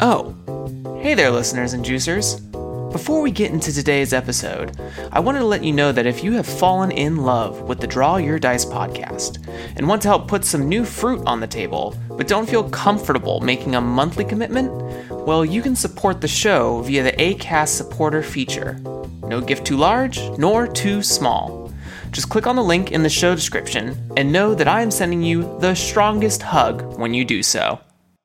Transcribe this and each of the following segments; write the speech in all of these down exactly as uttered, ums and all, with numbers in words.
Oh, hey there listeners and juicers. Before we get into today's episode, I wanted to let you know that if you have fallen in love with the Draw Your Dice podcast and want to help put some new fruit on the table, but don't feel comfortable making a monthly commitment, well, you can support the show via the Acast supporter feature. No gift too large, nor too small. Just click on the link in the show description and know that I am sending you the strongest hug when you do so.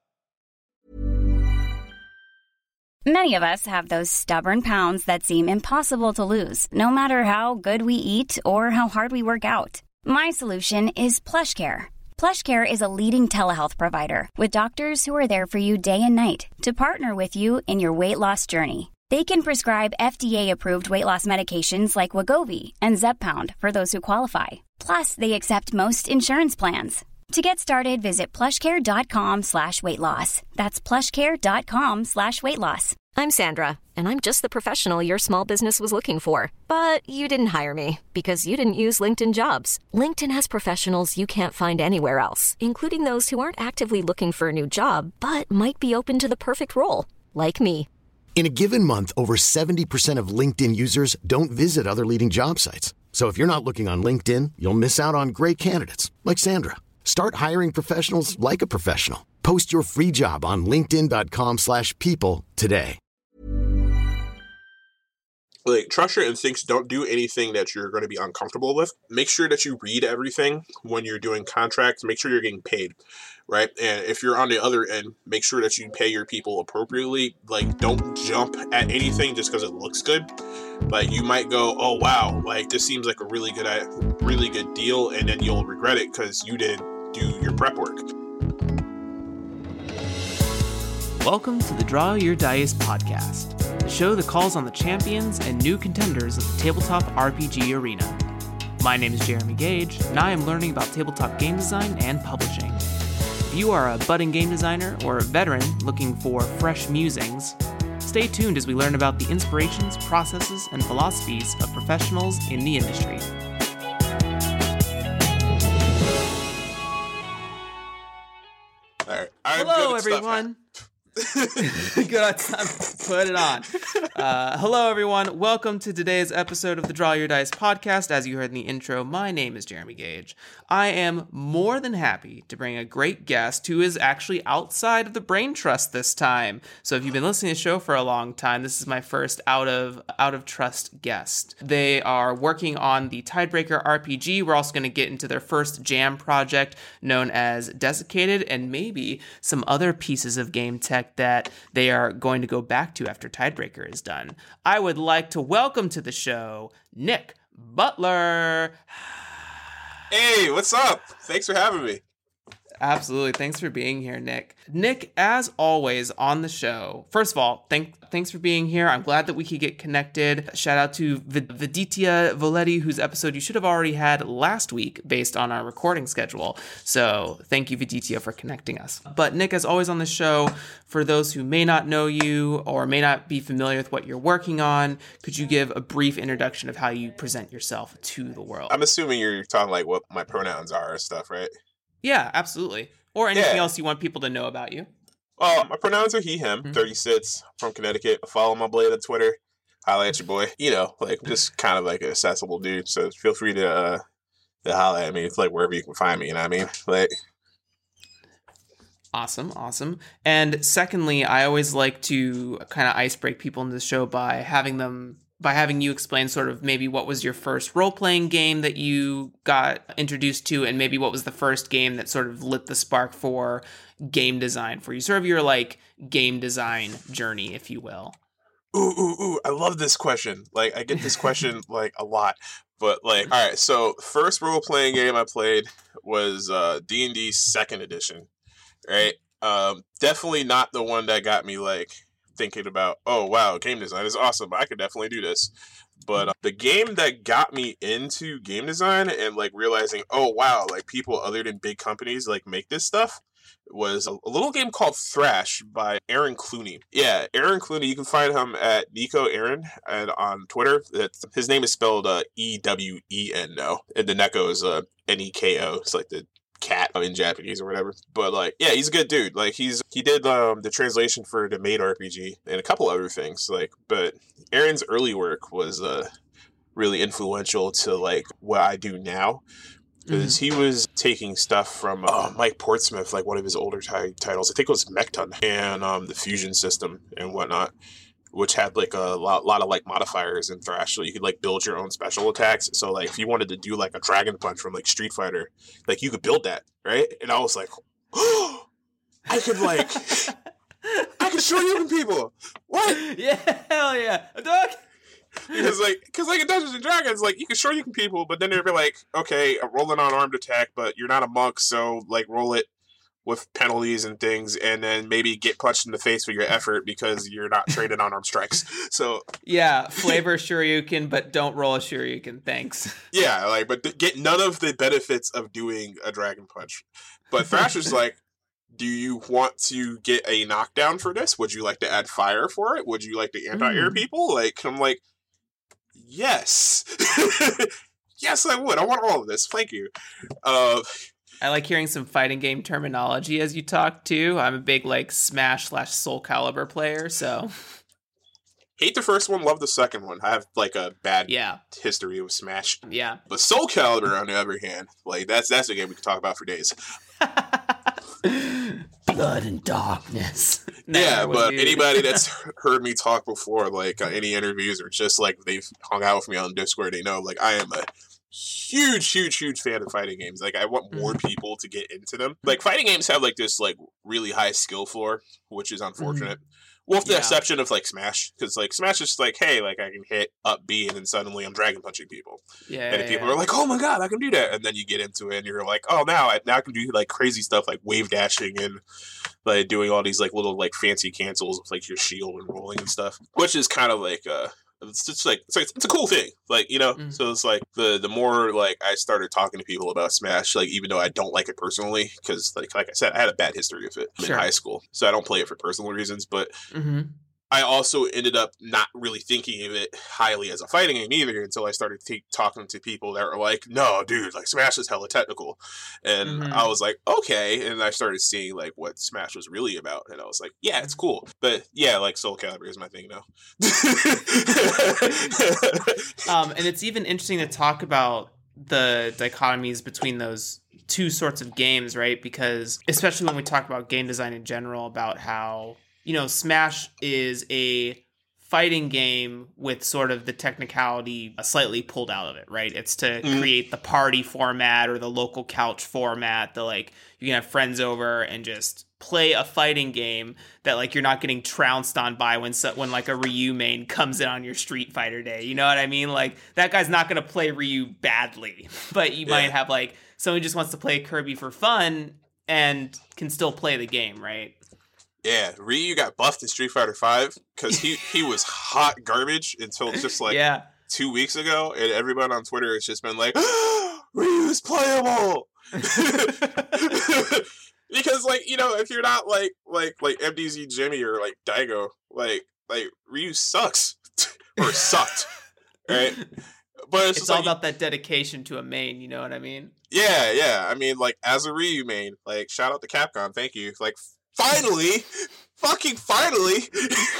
Many of us have those stubborn pounds that seem impossible to lose, no matter how good we eat or how hard we work out. My solution is PlushCare. PlushCare is a leading telehealth provider with doctors who are there for you day and night to partner with you in your weight loss journey. They can prescribe F D A-approved weight loss medications like Wegovy and Zepbound for those who qualify. Plus, they accept most insurance plans. To get started, visit plushcare.com slash weight loss. That's plushcare.com slash weight loss. I'm Sandra, and I'm just the professional your small business was looking for. But you didn't hire me because you didn't use LinkedIn Jobs. LinkedIn has professionals you can't find anywhere else, including those who aren't actively looking for a new job, but might be open to the perfect role, like me. In a given month, over seventy percent of LinkedIn users don't visit other leading job sites. So if you're not looking on LinkedIn, you'll miss out on great candidates like Sandra. Start hiring professionals like a professional. Post your free job on linkedin.com slash people today. Like, trust your instincts. Don't do anything that you're going to be uncomfortable with. Make sure that you read everything when you're doing contracts. Make sure you're getting paid, right? And if you're on the other end, make sure that you pay your people appropriately. Like, don't jump at anything just because it looks good. Like, you might go, oh, wow, like, this seems like a really good, really good deal, and then you'll regret it because you didn't do your prep work. Welcome to the Draw Your Dice podcast, the show that calls on the champions and new contenders of the tabletop R P G arena. My name is Jeremy Gage, and I am learning about tabletop game design and publishing. If you are a budding game designer or a veteran looking for fresh musings, stay tuned as we learn about the inspirations, processes, and philosophies of professionals in the industry. All right. I'm Hello, everyone. Good time. Put it on. Uh, hello, everyone. Welcome to today's episode of the Draw Your Dice podcast. As you heard in the intro, my name is Jeremy Gage. I am more than happy to bring a great guest who is actually outside of the Brain Trust this time. So if you've been listening to the show for a long time, this is my first out of out of trust guest. They are working on the Tidebreaker R P G. We're also going to get into their first jam project known as Desiccated, and maybe some other pieces of game tech that they are going to go back to after Tidebreaker is done. I would like to welcome to the show Nick Butler. Hey, what's up? Thanks for having me. Absolutely. Thanks for being here, Nick. Nick, as always on the show, first of all, thank, thanks for being here. I'm glad that we could get connected. Shout out to v- Viditya Voletti, whose episode you should have already had last week based on our recording schedule. So thank you, Viditya, for connecting us. But Nick, as always on the show, for those who may not know you or may not be familiar with what you're working on, could you give a brief introduction of how you present yourself to the world? I'm assuming you're talking like what my pronouns are and stuff, right? Yeah, absolutely. Or anything yeah. else you want people to know about you. Oh, my pronouns are he, him, Mm-hmm. thirty-six, from Connecticut. Follow my blade on Twitter. Holla at your boy. You know, like, just kind of like an accessible dude. So feel free to, uh, to holla at me. It's like wherever you can find me, you know what I mean? Like, Awesome, awesome. And secondly, I always like to kind of ice break people into the show by having them by having you explain sort of maybe what was your first role-playing game that you got introduced to, and maybe what was the first game that sort of lit the spark for game design for you, sort of your like game design journey, if you will. Ooh, ooh, ooh, I love this question. Like, I get this question like a lot. But like, all right, so first role-playing game I played was uh, D and D second edition, right? Um, definitely not the one that got me like thinking about, oh, wow, game design is awesome. I could definitely do this. But uh, the game that got me into game design and like realizing, oh, wow, like people other than big companies like make this stuff was a, a little game called Thrash by Aaron Clooney. Yeah, Aaron Clooney. You can find him at Nico Aaron and on Twitter. That's, his name is spelled uh, E W E N, no. And the Neko is uh, N E K O. It's like the cat in Japanese or whatever. But like, yeah, he's a good dude. Like he's he did um the translation for the Maid R P G and a couple other things. Like, but Aaron's early work was uh really influential to like what I do now. Because mm-hmm. he was taking stuff from uh, Mike Portsmouth, like one of his older t- titles. I think it was Mechton and um, the Fusion system and whatnot, which had like a lot, lot of like modifiers in Thrash. So you could like build your own special attacks. So like if you wanted to do like a Dragon Punch from like Street Fighter, like you could build that, right? And I was like, oh, I could like, I could show you people. What? Yeah, hell yeah, a dog. Because like, because like in Dungeons and Dragons, like you can sure you can people, but then they'd be like, okay, roll an unarmed attack, but you're not a monk, so like roll it with penalties and things, and then maybe get punched in the face for your effort because you're not trained in unarmed strikes. So yeah, flavor Shoryuken, but don't roll a Shoryuken. Thanks. Yeah, like, but th- get none of the benefits of doing a Dragon Punch. But Thrasher's like, do you want to get a knockdown for this? Would you like to add fire for it? Would you like to anti-air mm. people? Like, I'm like. Yes. Yes, I would. I want all of this. Thank you. Uh, I like hearing some fighting game terminology as you talk, too. I'm a big, like, Smash slash Soul Calibur player, so... Hate the first one, love the second one. I have, like, a bad yeah. history with Smash. Yeah. But Soul Calibur, on the other hand, like, that's that's a game we can talk about for days. Blood and darkness. Yeah, but you. Anybody that's heard me talk before, like uh, any interviews or just like they've hung out with me on Discord, they know like I am a huge, huge, huge fan of fighting games. Like I want more mm-hmm. people to get into them. Like fighting games have like this like really high skill floor, which is unfortunate. Mm-hmm. Well, with the yeah. exception of like Smash, because like Smash is like, hey, like I can hit up B and then suddenly I'm dragon punching people. Yeah, and yeah, people yeah. are like, oh my god, I can do that. And then you get into it and you're like, oh, now I now I can do like crazy stuff like wave dashing and like doing all these like little like fancy cancels with like your shield and rolling and stuff, which is kind of like uh. It's just like it's, like it's a cool thing, like you know. Mm. So it's like the the more like I started talking to people about Smash, like even though I don't like it personally, because like like I said, I had a bad history with it sure. in high school, so I don't play it for personal reasons. But mm-hmm. I also ended up not really thinking of it highly as a fighting game either until I started t- talking to people that were like, "No, dude, like Smash is hella technical," and mm-hmm. I was like, "Okay," and I started seeing like what Smash was really about, and I was like, "Yeah, it's cool," but yeah, like Soul Calibur is my thing now. um, and it's even interesting to talk about the dichotomies between those two sorts of games, right? Because especially when we talk about game design in general, about how you know, Smash is a fighting game with sort of the technicality slightly pulled out of it, right? It's to mm. create the party format or the local couch format, the like you can have friends over and just play a fighting game that like you're not getting trounced on by when so, when like a Ryu main comes in on your Street Fighter day. You know what I mean? Like that guy's not going to play Ryu badly, but you yeah. might have like someone who just wants to play Kirby for fun and can still play the game, right? Yeah, Ryu got buffed in Street Fighter five because he, he was hot garbage until just like yeah. two weeks ago, and everyone on Twitter has just been like, Ryu's playable! Because, like, you know, if you're not like like like M D Z Jimmy or like Daigo, like like Ryu sucks or sucked, right? But it's, it's just all like, about that dedication to a main, you know what I mean? Yeah, yeah. I mean, like as a Ryu main, like shout out to Capcom, thank you. Like finally, fucking finally.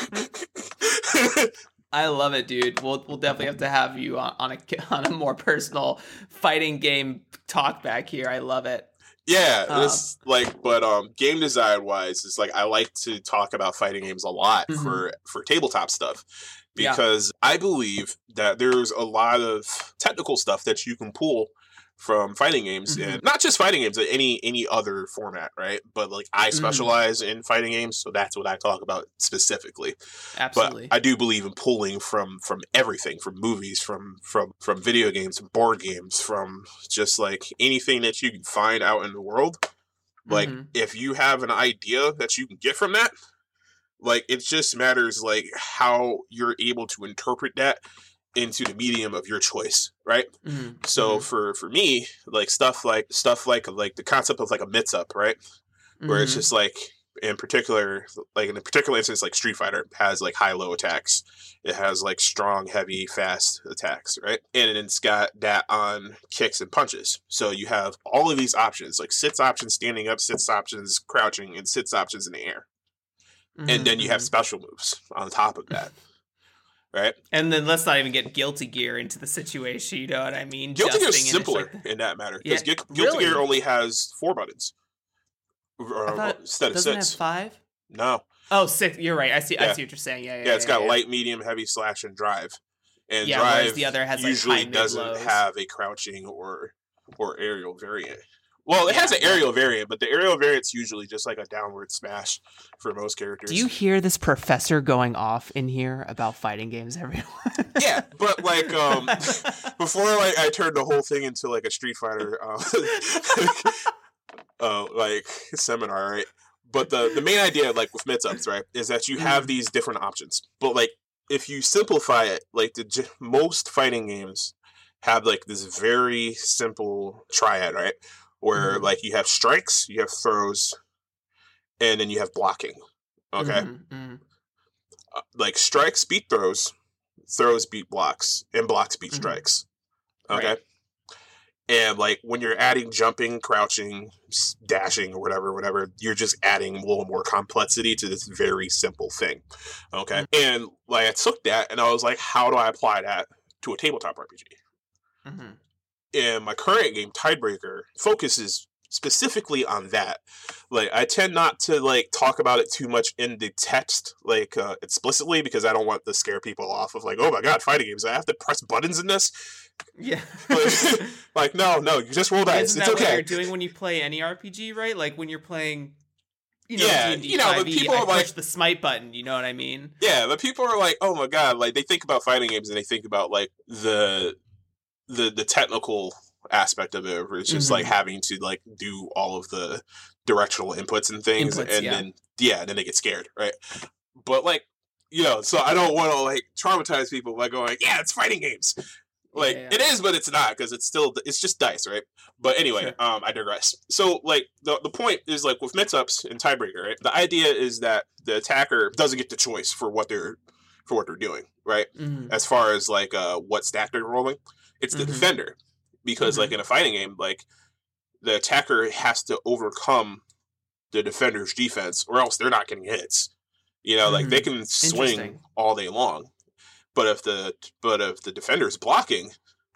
I love it, dude. We'll we'll definitely have to have you on, on a on a more personal fighting game talk back here. I love it. Yeah, um, it's like, but um, game design wise, it's like I like to talk about fighting games a lot mm-hmm. for for tabletop stuff because yeah. I believe that there's a lot of technical stuff that you can pull from fighting games, mm-hmm. and not just fighting games, but any any other format, right? But like I specialize mm-hmm. in fighting games, so that's what I talk about specifically. Absolutely. But I do believe in pulling from from everything, from movies, from from from video games, board games, from just like anything that you can find out in the world. Like mm-hmm. if you have an idea that you can get from that, like it just matters like how you're able to interpret that into the medium of your choice, right? Mm-hmm. So mm-hmm. for for me, like stuff like stuff like like the concept of like a mix-up, right? Mm-hmm. Where it's just like in particular, like in a particular instance, like Street Fighter has like high-low attacks. It has like strong, heavy, fast attacks, right? And then it's got that on kicks and punches. So you have all of these options, like sits options standing up, sits options crouching, and sits options in the air. Mm-hmm. And then you have special moves on top of that. Right? And then let's not even get Guilty Gear into the situation, you know what I mean? Guilty Gear is simpler like in that matter. Because yeah, Guilty really? Gear only has four buttons. Or, thought, instead of doesn't six. It have five? No. Oh, six. You're right. I see. Yeah. I see what you're saying. Yeah, yeah. Yeah, it's yeah, got yeah. light, medium, heavy, slash, and drive. And yeah, drive the other has, like, usually high, doesn't mid-lows. have a crouching or or aerial variant. Well, it yeah, has an yeah. aerial variant, but the aerial variant's usually just like a downward smash for most characters. Do you hear this professor going off in here about fighting games, everyone? Yeah, but like um, before, like I turned the whole thing into like a Street Fighter, uh, uh, like seminar, right? But the, the main idea, like with mix-ups, right, is that you have these different options. But like, if you simplify it, like the most fighting games have like this very simple triad, right, where mm-hmm. like you have strikes, you have throws, and then you have blocking. Okay, mm-hmm. Mm-hmm. Uh, like strikes beat throws, throws beat blocks, and blocks beat mm-hmm. strikes. Okay. Right. And like when you're adding jumping, crouching, dashing, or whatever, whatever, you're just adding a little more complexity to this very simple thing. Okay. Mm-hmm. And like I took that and I was like, how do I apply that to a tabletop R P G? Mm-hmm. And my current game, Tidebreaker, focuses specifically on that. Like I tend not to like talk about it too much in the text, like uh, explicitly, because I don't want to scare people off of like, oh my god, fighting games, I have to press buttons in this. Yeah. like, like no, no, you just roll dice. Isn't it's that okay. What you're doing when you play any R P G, right? Like when you're playing, you know, yeah, D and D you know, but five e, people I are like, push the smite button. You know what I mean? Yeah, but people are like, oh my god, like they think about fighting games and they think about like the the the technical aspect of it, where it's just mm-hmm. like having to like do all of the directional inputs and things, inputs, and yeah. then yeah, then they get scared, right? But like, you know, so I don't want to like traumatize people by going, yeah, it's fighting games. Like yeah, yeah. It is, but it's not, because it's still it's just dice, right? But anyway, sure. um, I digress. So like the the point is like with mix-ups and Tidebreaker, right? The idea is that the attacker doesn't get the choice for what they're for what they're doing, right? Mm-hmm. As far as like uh, what stack they're rolling, it's the mm-hmm. defender, because mm-hmm. like in a fighting game, like the attacker has to overcome the defender's defense, or else they're not getting hits. You know, mm-hmm. like they can swing all day long. But if the but if the defender's blocking,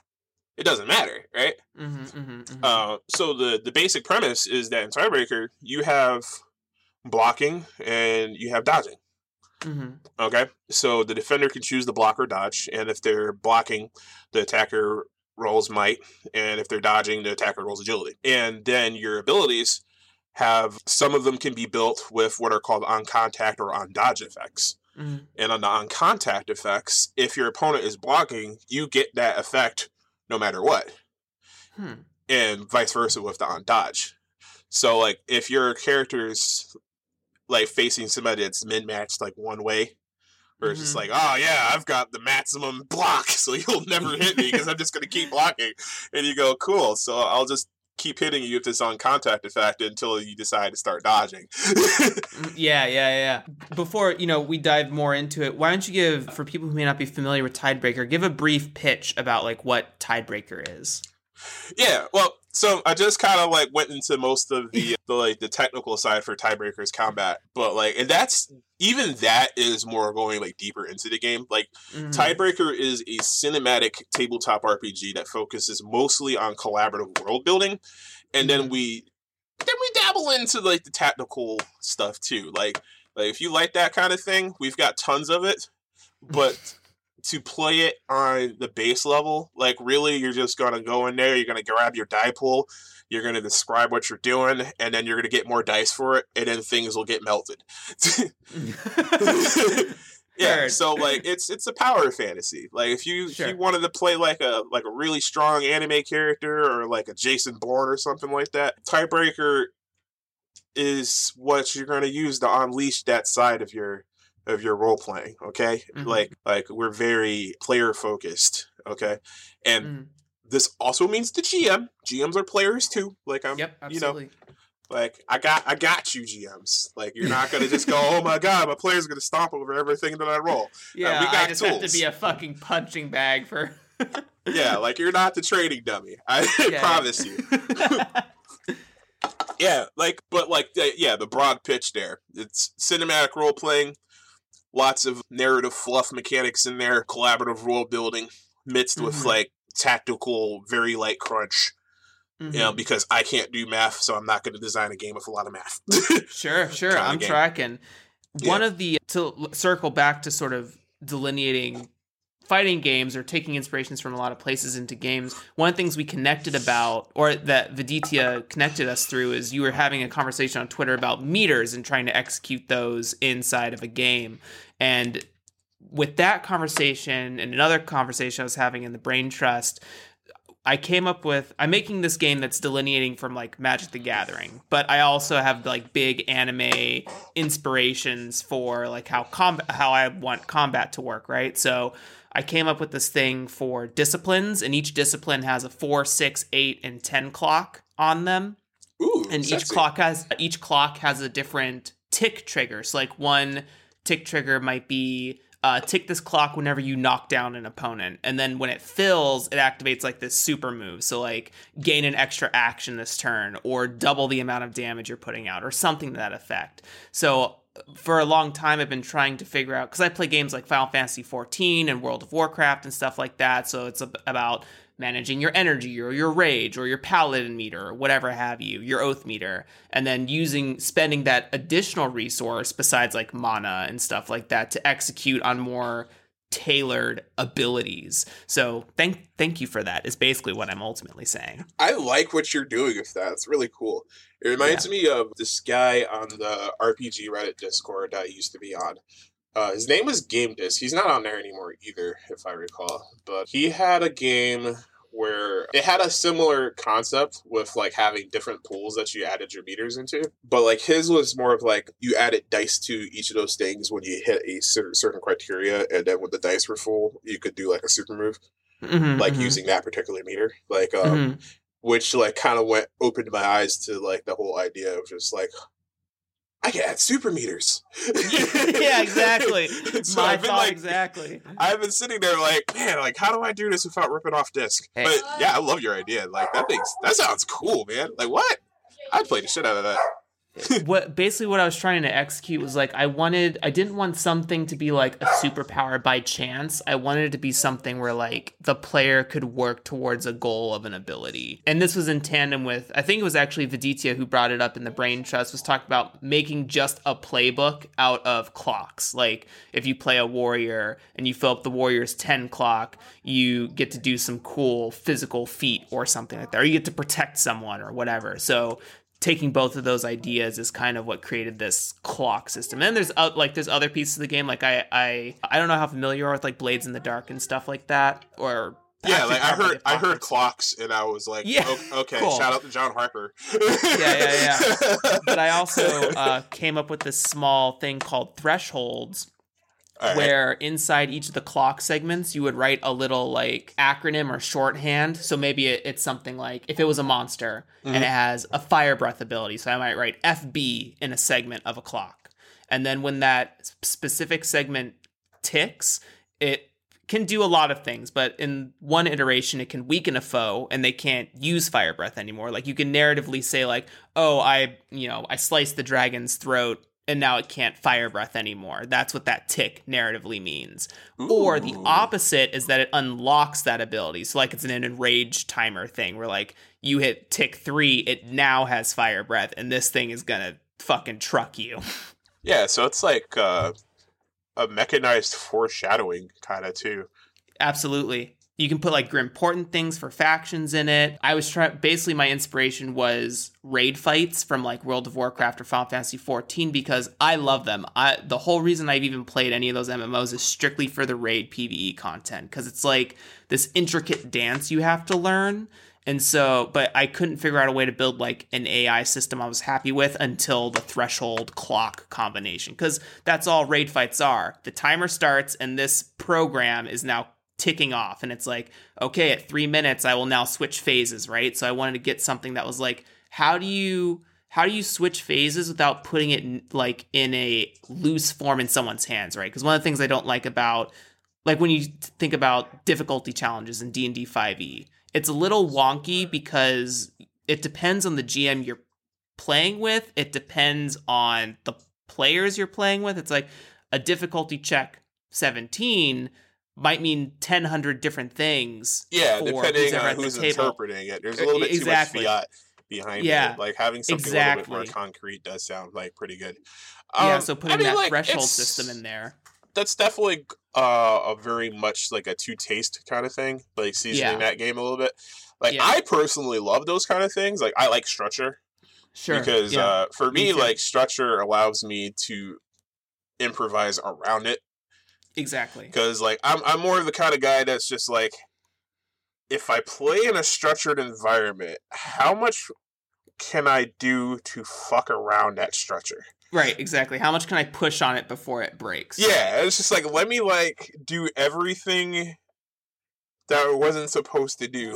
it doesn't matter, right? Mm-hmm, mm-hmm, mm-hmm. Uh, so the, the basic premise is that in Tidebreaker, you have blocking and you have dodging. Mm-hmm. Okay? So the defender can choose the block or dodge, and if they're blocking, the attacker rolls might, and if they're dodging, the attacker rolls agility. And then your abilities have, some of them can be built with what are called on contact or on dodge effects. Mm-hmm. And on the on contact effects, if your opponent is blocking, you get that effect no matter what. Hmm. And vice versa with the on dodge. So like if your character's like facing somebody that's min-matched like one way, or it's mm-hmm. just like, oh yeah, I've got the maximum block, so you'll never hit me because I'm just going to keep blocking. And you go, cool, so I'll just keep hitting you with this on contact effect until you decide to start dodging. yeah, yeah, yeah. Before, you know, we dive more into it, why don't you give, for people who may not be familiar with Tidebreaker, give a brief pitch about like what Tidebreaker is. Yeah, well, so I just kind of like went into most of the, the like the technical side for Tidebreaker's combat, but like, and that's even that is more going like deeper into the game. Like mm. Tidebreaker is a cinematic tabletop R P G that focuses mostly on collaborative world building, and then we then we dabble into like the tactical stuff too. Like like if you like that kind of thing, we've got tons of it, but to play it on the base level, like really you're just going to go in there, you're going to grab your die pool, you're going to describe what you're doing, and then you're going to get more dice for it, and then things will get melted. Yeah, Heard. So like it's it's a power fantasy. Like if you sure. if you wanted to play like a like a really strong anime character or like a Jason Bourne or something like that, Tidebreaker is what you're going to use to unleash that side of your of your role playing, okay? Mm-hmm. Like like we're very player focused, okay? And mm. this also means the G M. G Ms are players too. Like I'm yep, you know. Like, I got I got you, G Ms. Like, you're not going to just go, oh my God, my player's going to stomp over everything that I roll. Yeah, uh, we got I just tools. have to be a fucking punching bag for... Yeah, like, you're not the trading dummy. I yeah. promise you. Yeah, like, but like, yeah, the broad pitch there. It's cinematic role-playing, lots of narrative fluff mechanics in there, collaborative world building, mixed mm-hmm. with, like, tactical, very light crunch. Mm-hmm. You know, because I can't do math, so I'm not going to design a game with a lot of math. Sure, sure. I'm game. tracking. One yeah. of the, to circle back to sort of delineating fighting games or taking inspirations from a lot of places into games, one of the things we connected about, or that Viditya connected us through, is you were having a conversation on Twitter about meters and trying to execute those inside of a game. And with that conversation and another conversation I was having in the Brain Trust, I came up with, I'm making this game that's delineating from like Magic the Gathering, but I also have like big anime inspirations for like how combat, how I want combat to work, right? So I came up with this thing for disciplines, and each discipline has a four, six, eight, and ten clock on them. Ooh, and sexy. each clock has each clock has a different tick trigger. So like one tick trigger might be Uh, tick this clock whenever you knock down an opponent. And then when it fills, it activates like this super move. So like gain an extra action this turn, or double the amount of damage you're putting out, or something to that effect. So for a long time, I've been trying to figure out, because I play games like Final Fantasy fourteen and World of Warcraft and stuff like that. So it's about managing your energy or your rage or your paladin meter or whatever have you, your oath meter, and then using, spending that additional resource besides like mana and stuff like that to execute on more tailored abilities. So thank thank you for that is basically what I'm ultimately saying. I like what you're doing with that. It's really cool. It reminds yeah. me of this guy on the R P G Reddit Discord I used to be on. Uh, his name was Game Disc. He's not on there anymore either, if I recall. But he had a game where it had a similar concept with like having different pools that you added your meters into. But like his was more of like you added dice to each of those things when you hit a certain criteria, and then when the dice were full, you could do like a super move, mm-hmm, like mm-hmm. using that particular meter. Like, um, mm-hmm. which like kind of went opened my eyes to like the whole idea of just like, I can add super meters. Yeah, exactly. So My I've been thought like, exactly. I've been sitting there like, man, like, how do I do this without ripping off disc? Hey. But yeah, I love your idea. Like, that thing's, that sounds cool, man. Like, what? I'd play the shit out of that. What basically what I was trying to execute was like I wanted I didn't want something to be like a superpower by chance. I wanted it to be something where like the player could work towards a goal of an ability. And this was in tandem with, I think it was actually Viditya who brought it up in the Brain Trust, was talking about making just a playbook out of clocks. Like if you play a warrior and you fill up the warrior's ten clock, you get to do some cool physical feat or something like that, or you get to protect someone or whatever. So taking both of those ideas is kind of what created this clock system. And then there's uh, like there's other pieces of the game. Like I I I don't know how familiar you are with like Blades in the Dark and stuff like that. Or yeah, like I heard I heard clocks and I was like, yeah, okay, cool. Shout out to John Harper. yeah, yeah, yeah. But I also uh, came up with this small thing called thresholds. Right. Where inside each of the clock segments, you would write a little like acronym or shorthand. So maybe it, it's something like, if it was a monster mm-hmm. and it has a fire breath ability, so I might write F B in a segment of a clock. And then when that specific segment ticks, it can do a lot of things. But in one iteration, it can weaken a foe and they can't use fire breath anymore. Like you can narratively say like, oh, I, you know, I sliced the dragon's throat and now it can't fire breath anymore. That's what that tick narratively means. Ooh. Or the opposite is that it unlocks that ability. So like it's an enraged timer thing where like you hit tick three, it now has fire breath, and this thing is gonna fucking truck you. Yeah, so it's like uh, a mechanized foreshadowing kind of too. Absolutely. You can put like important things for factions in it. I was trying, basically my inspiration was raid fights from like World of Warcraft or Final Fantasy fourteen because I love them. I, the whole reason I've even played any of those M M Os is strictly for the raid PvE content, because it's like this intricate dance you have to learn. And so, but I couldn't figure out a way to build like an A I system I was happy with until the threshold clock combination, because that's all raid fights are. The timer starts and this program is now ticking off, and it's like, okay, at three minutes I will now switch phases, right? So I wanted to get something that was like, how do you how do you switch phases without putting it in, like in a loose form in someone's hands, right? Because one of the things I don't like about, like when you think about difficulty challenges in D and D five E, it's a little wonky because it depends on the G M you're playing with. It depends on the players you're playing with. It's like a difficulty check seventeen might mean ten hundred different things. Yeah, for depending on at who's the table. interpreting it. There's a little bit Exactly. too much fiat behind Yeah, it. Like having something exactly. a little bit more concrete does sound like pretty good. Yeah, Um, so putting I mean, that like, threshold it's- system in there. That's definitely uh, a very much like a two taste kind of thing, like seasoning Yeah. that game a little bit. Like Yeah. I personally love those kind of things. Like I like structure Sure. because yeah. uh, for Me me, too. like structure allows me to improvise around it. Exactly. Because like I'm I'm more of the kind of guy that's just like, if I play in a structured environment, how much can I do to fuck around that structure? Right, exactly. How much can I push on it before it breaks? Yeah, it's just like, let me like do everything that I wasn't supposed to do.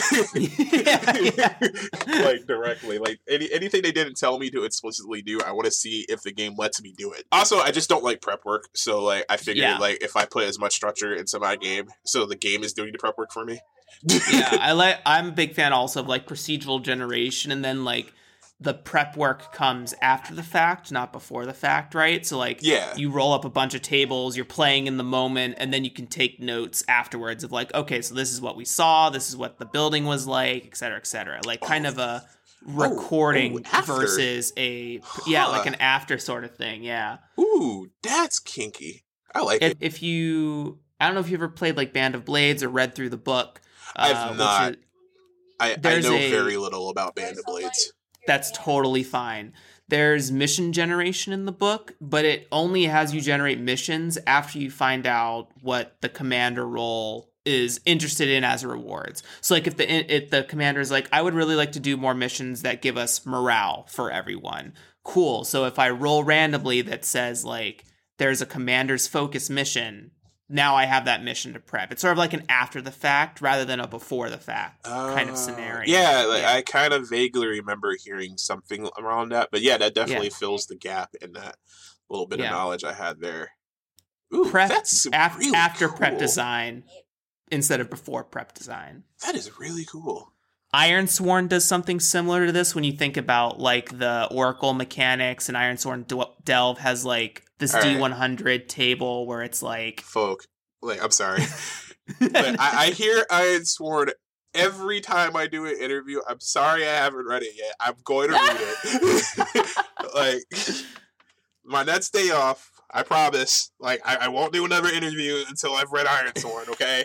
Yeah, yeah. Like directly. Like any anything they didn't tell me to explicitly do, I want to see if the game lets me do it. Also, I just don't like prep work. So like I figured Yeah. like if I put as much structure into my game, so the game is doing the prep work for me. Yeah, I like I'm a big fan also of like procedural generation, and then like the prep work comes after the fact, not before the fact, right? So like Yeah. you roll up a bunch of tables, you're playing in the moment, and then you can take notes afterwards of like, okay, so this is what we saw, this is what the building was like, et cetera, et cetera. Like kind of a recording oh, after. versus a yeah, like Huh. an after sort of thing, yeah. Ooh, that's kinky. I like If, it. if you I don't know if you ever played like Band of Blades or read through the book. I've uh, which not. is- I, I there's know a- very little about Band of Blades. That's totally fine. There's mission generation in the book, but it only has you generate missions after you find out what the commander role is interested in as rewards. So like if the if the commander is like, I would really like to do more missions that give us morale for everyone. Cool. So if I roll randomly that says like there's a commander's focus mission, now I have that mission to prep. It's sort of like an after the fact rather than a before the fact kind of Uh, scenario. Yeah, like, Yeah. I kind of vaguely remember hearing something around that, but yeah, that definitely fills the gap in that little bit Yeah. of knowledge I had there. Ooh, Prep that's af- really after prep cool. design instead of before prep design. That is really cool. Ironsworn does something similar to this when you think about like the Oracle mechanics, and Ironsworn Del- Delve has like this All right. D one hundred table where it's like Folk, like I'm sorry, but I, I hear Iron Sword every time I do an interview. I'm sorry I haven't read it yet. I'm going to read it. Like my next day off. I promise. Like I, I won't do another interview until I've read Iron Sword. Okay.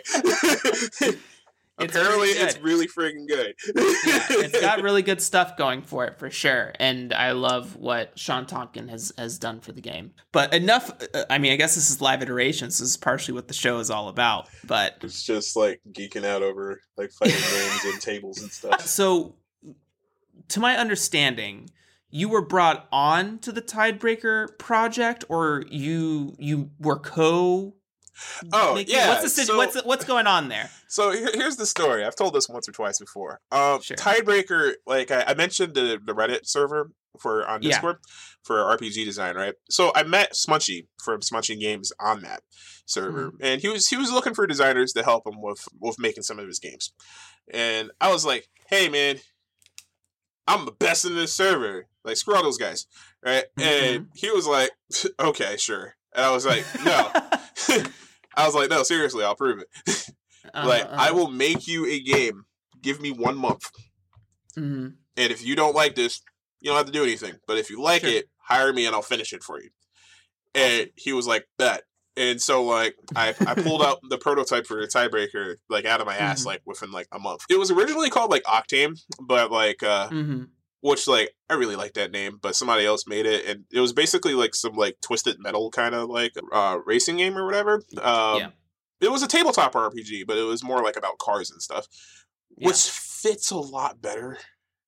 It's Apparently, really good. it's really freaking good. yeah, it's got really good stuff going for it for sure, and I love what Sean Tonkin has has done for the game. But enough. uh, I mean, I guess this is live iterations. This is partially what the show is all about. But It's just like geeking out over like fighting games and tables and stuff. so, to my understanding, you were brought on to the Tidebreaker project, or you you were co. Oh making- yeah. What's the situ- so, what's what's going on there? so here, here's the story. I've told this once or twice before. Um, Sure. Tidebreaker, like I, I mentioned the, the Reddit server for on Yeah. Discord for R P G design, right? So I met Smunchy from Smunchy Games on that server, Mm-hmm. and he was he was looking for designers to help him with with making some of his games. And I was like, hey man, I'm the best in this server. Like screw all those guys, right? And Mm-hmm. he was like, okay, sure. And I was like, no. I was like, no, seriously, I'll prove it. Like, Uh-huh, I uh-huh. will make you a game. Give me one month. Mhm. And if you don't like this, you don't have to do anything. But if you like Sure. it, hire me and I'll finish it for you. And he was like, bet. And so, like, I, I pulled out the prototype for the Tidebreaker, like, out of my ass, Mhm. like, within, like, a month. It was originally called, like, Octane, but, like, uh, Mhm. which, like, I really like that name, but somebody else made it. And it was basically, like, some, like, Twisted Metal kind of, like, uh, racing game or whatever. Um, Yeah. It was a tabletop R P G, but it was more, like, about cars and stuff, Yeah. which fits a lot better.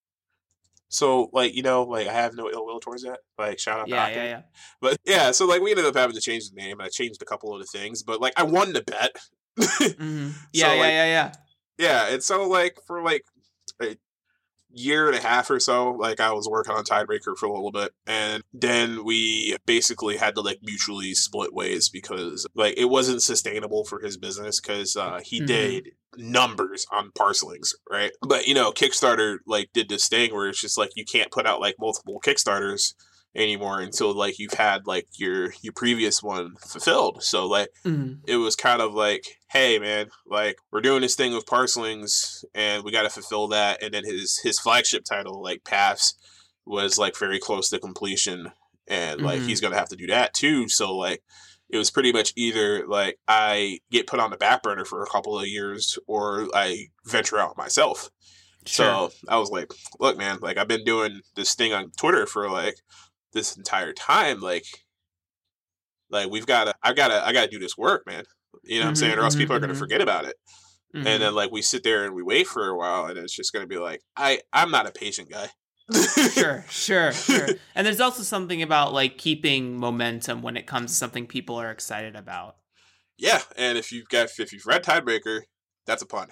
So, like, you know, like, I have no ill will towards that. Like, shout out Yeah, to Octane. yeah, yeah. But, yeah, so, like, we ended up having to change the name, and I changed a couple of the things, but, like, I won the bet. Mhm. Yeah, So, yeah, like, yeah, yeah. Yeah, and so, like, for, like, a year and a half or so, like I was working on Tiebreaker for a little bit, and then we basically had to like mutually split ways because like it wasn't sustainable for his business because uh, he mm-hmm. did numbers on Parselings, right? But you know, Kickstarter like did this thing where it's just like you can't put out like multiple Kickstarters anymore until like you've had like your your previous one fulfilled. So like mm-hmm. it was kind of like, hey man, like we're doing this thing with Parselings and we got to fulfill that. And then his his flagship title, like Paths, was like very close to completion, and mm-hmm. like he's gonna have to do that too. So like it was pretty much either like I get put on the back burner for a couple of years or I venture out myself. Sure. So I was like, look man, like I've been doing this thing on Twitter for like this entire time, like like we've gotta I gotta I gotta do this work, man. You know what mm-hmm, I'm saying? Or else people mm-hmm. are gonna forget about it. Mm-hmm. And then like we sit there and we wait for a while and it's just gonna be like, I, I'm not a patient guy. Sure, sure, sure. And there's also something about like keeping momentum when it comes to something people are excited about. Yeah, and if you've got if you've read Tiebreaker, that's a pun.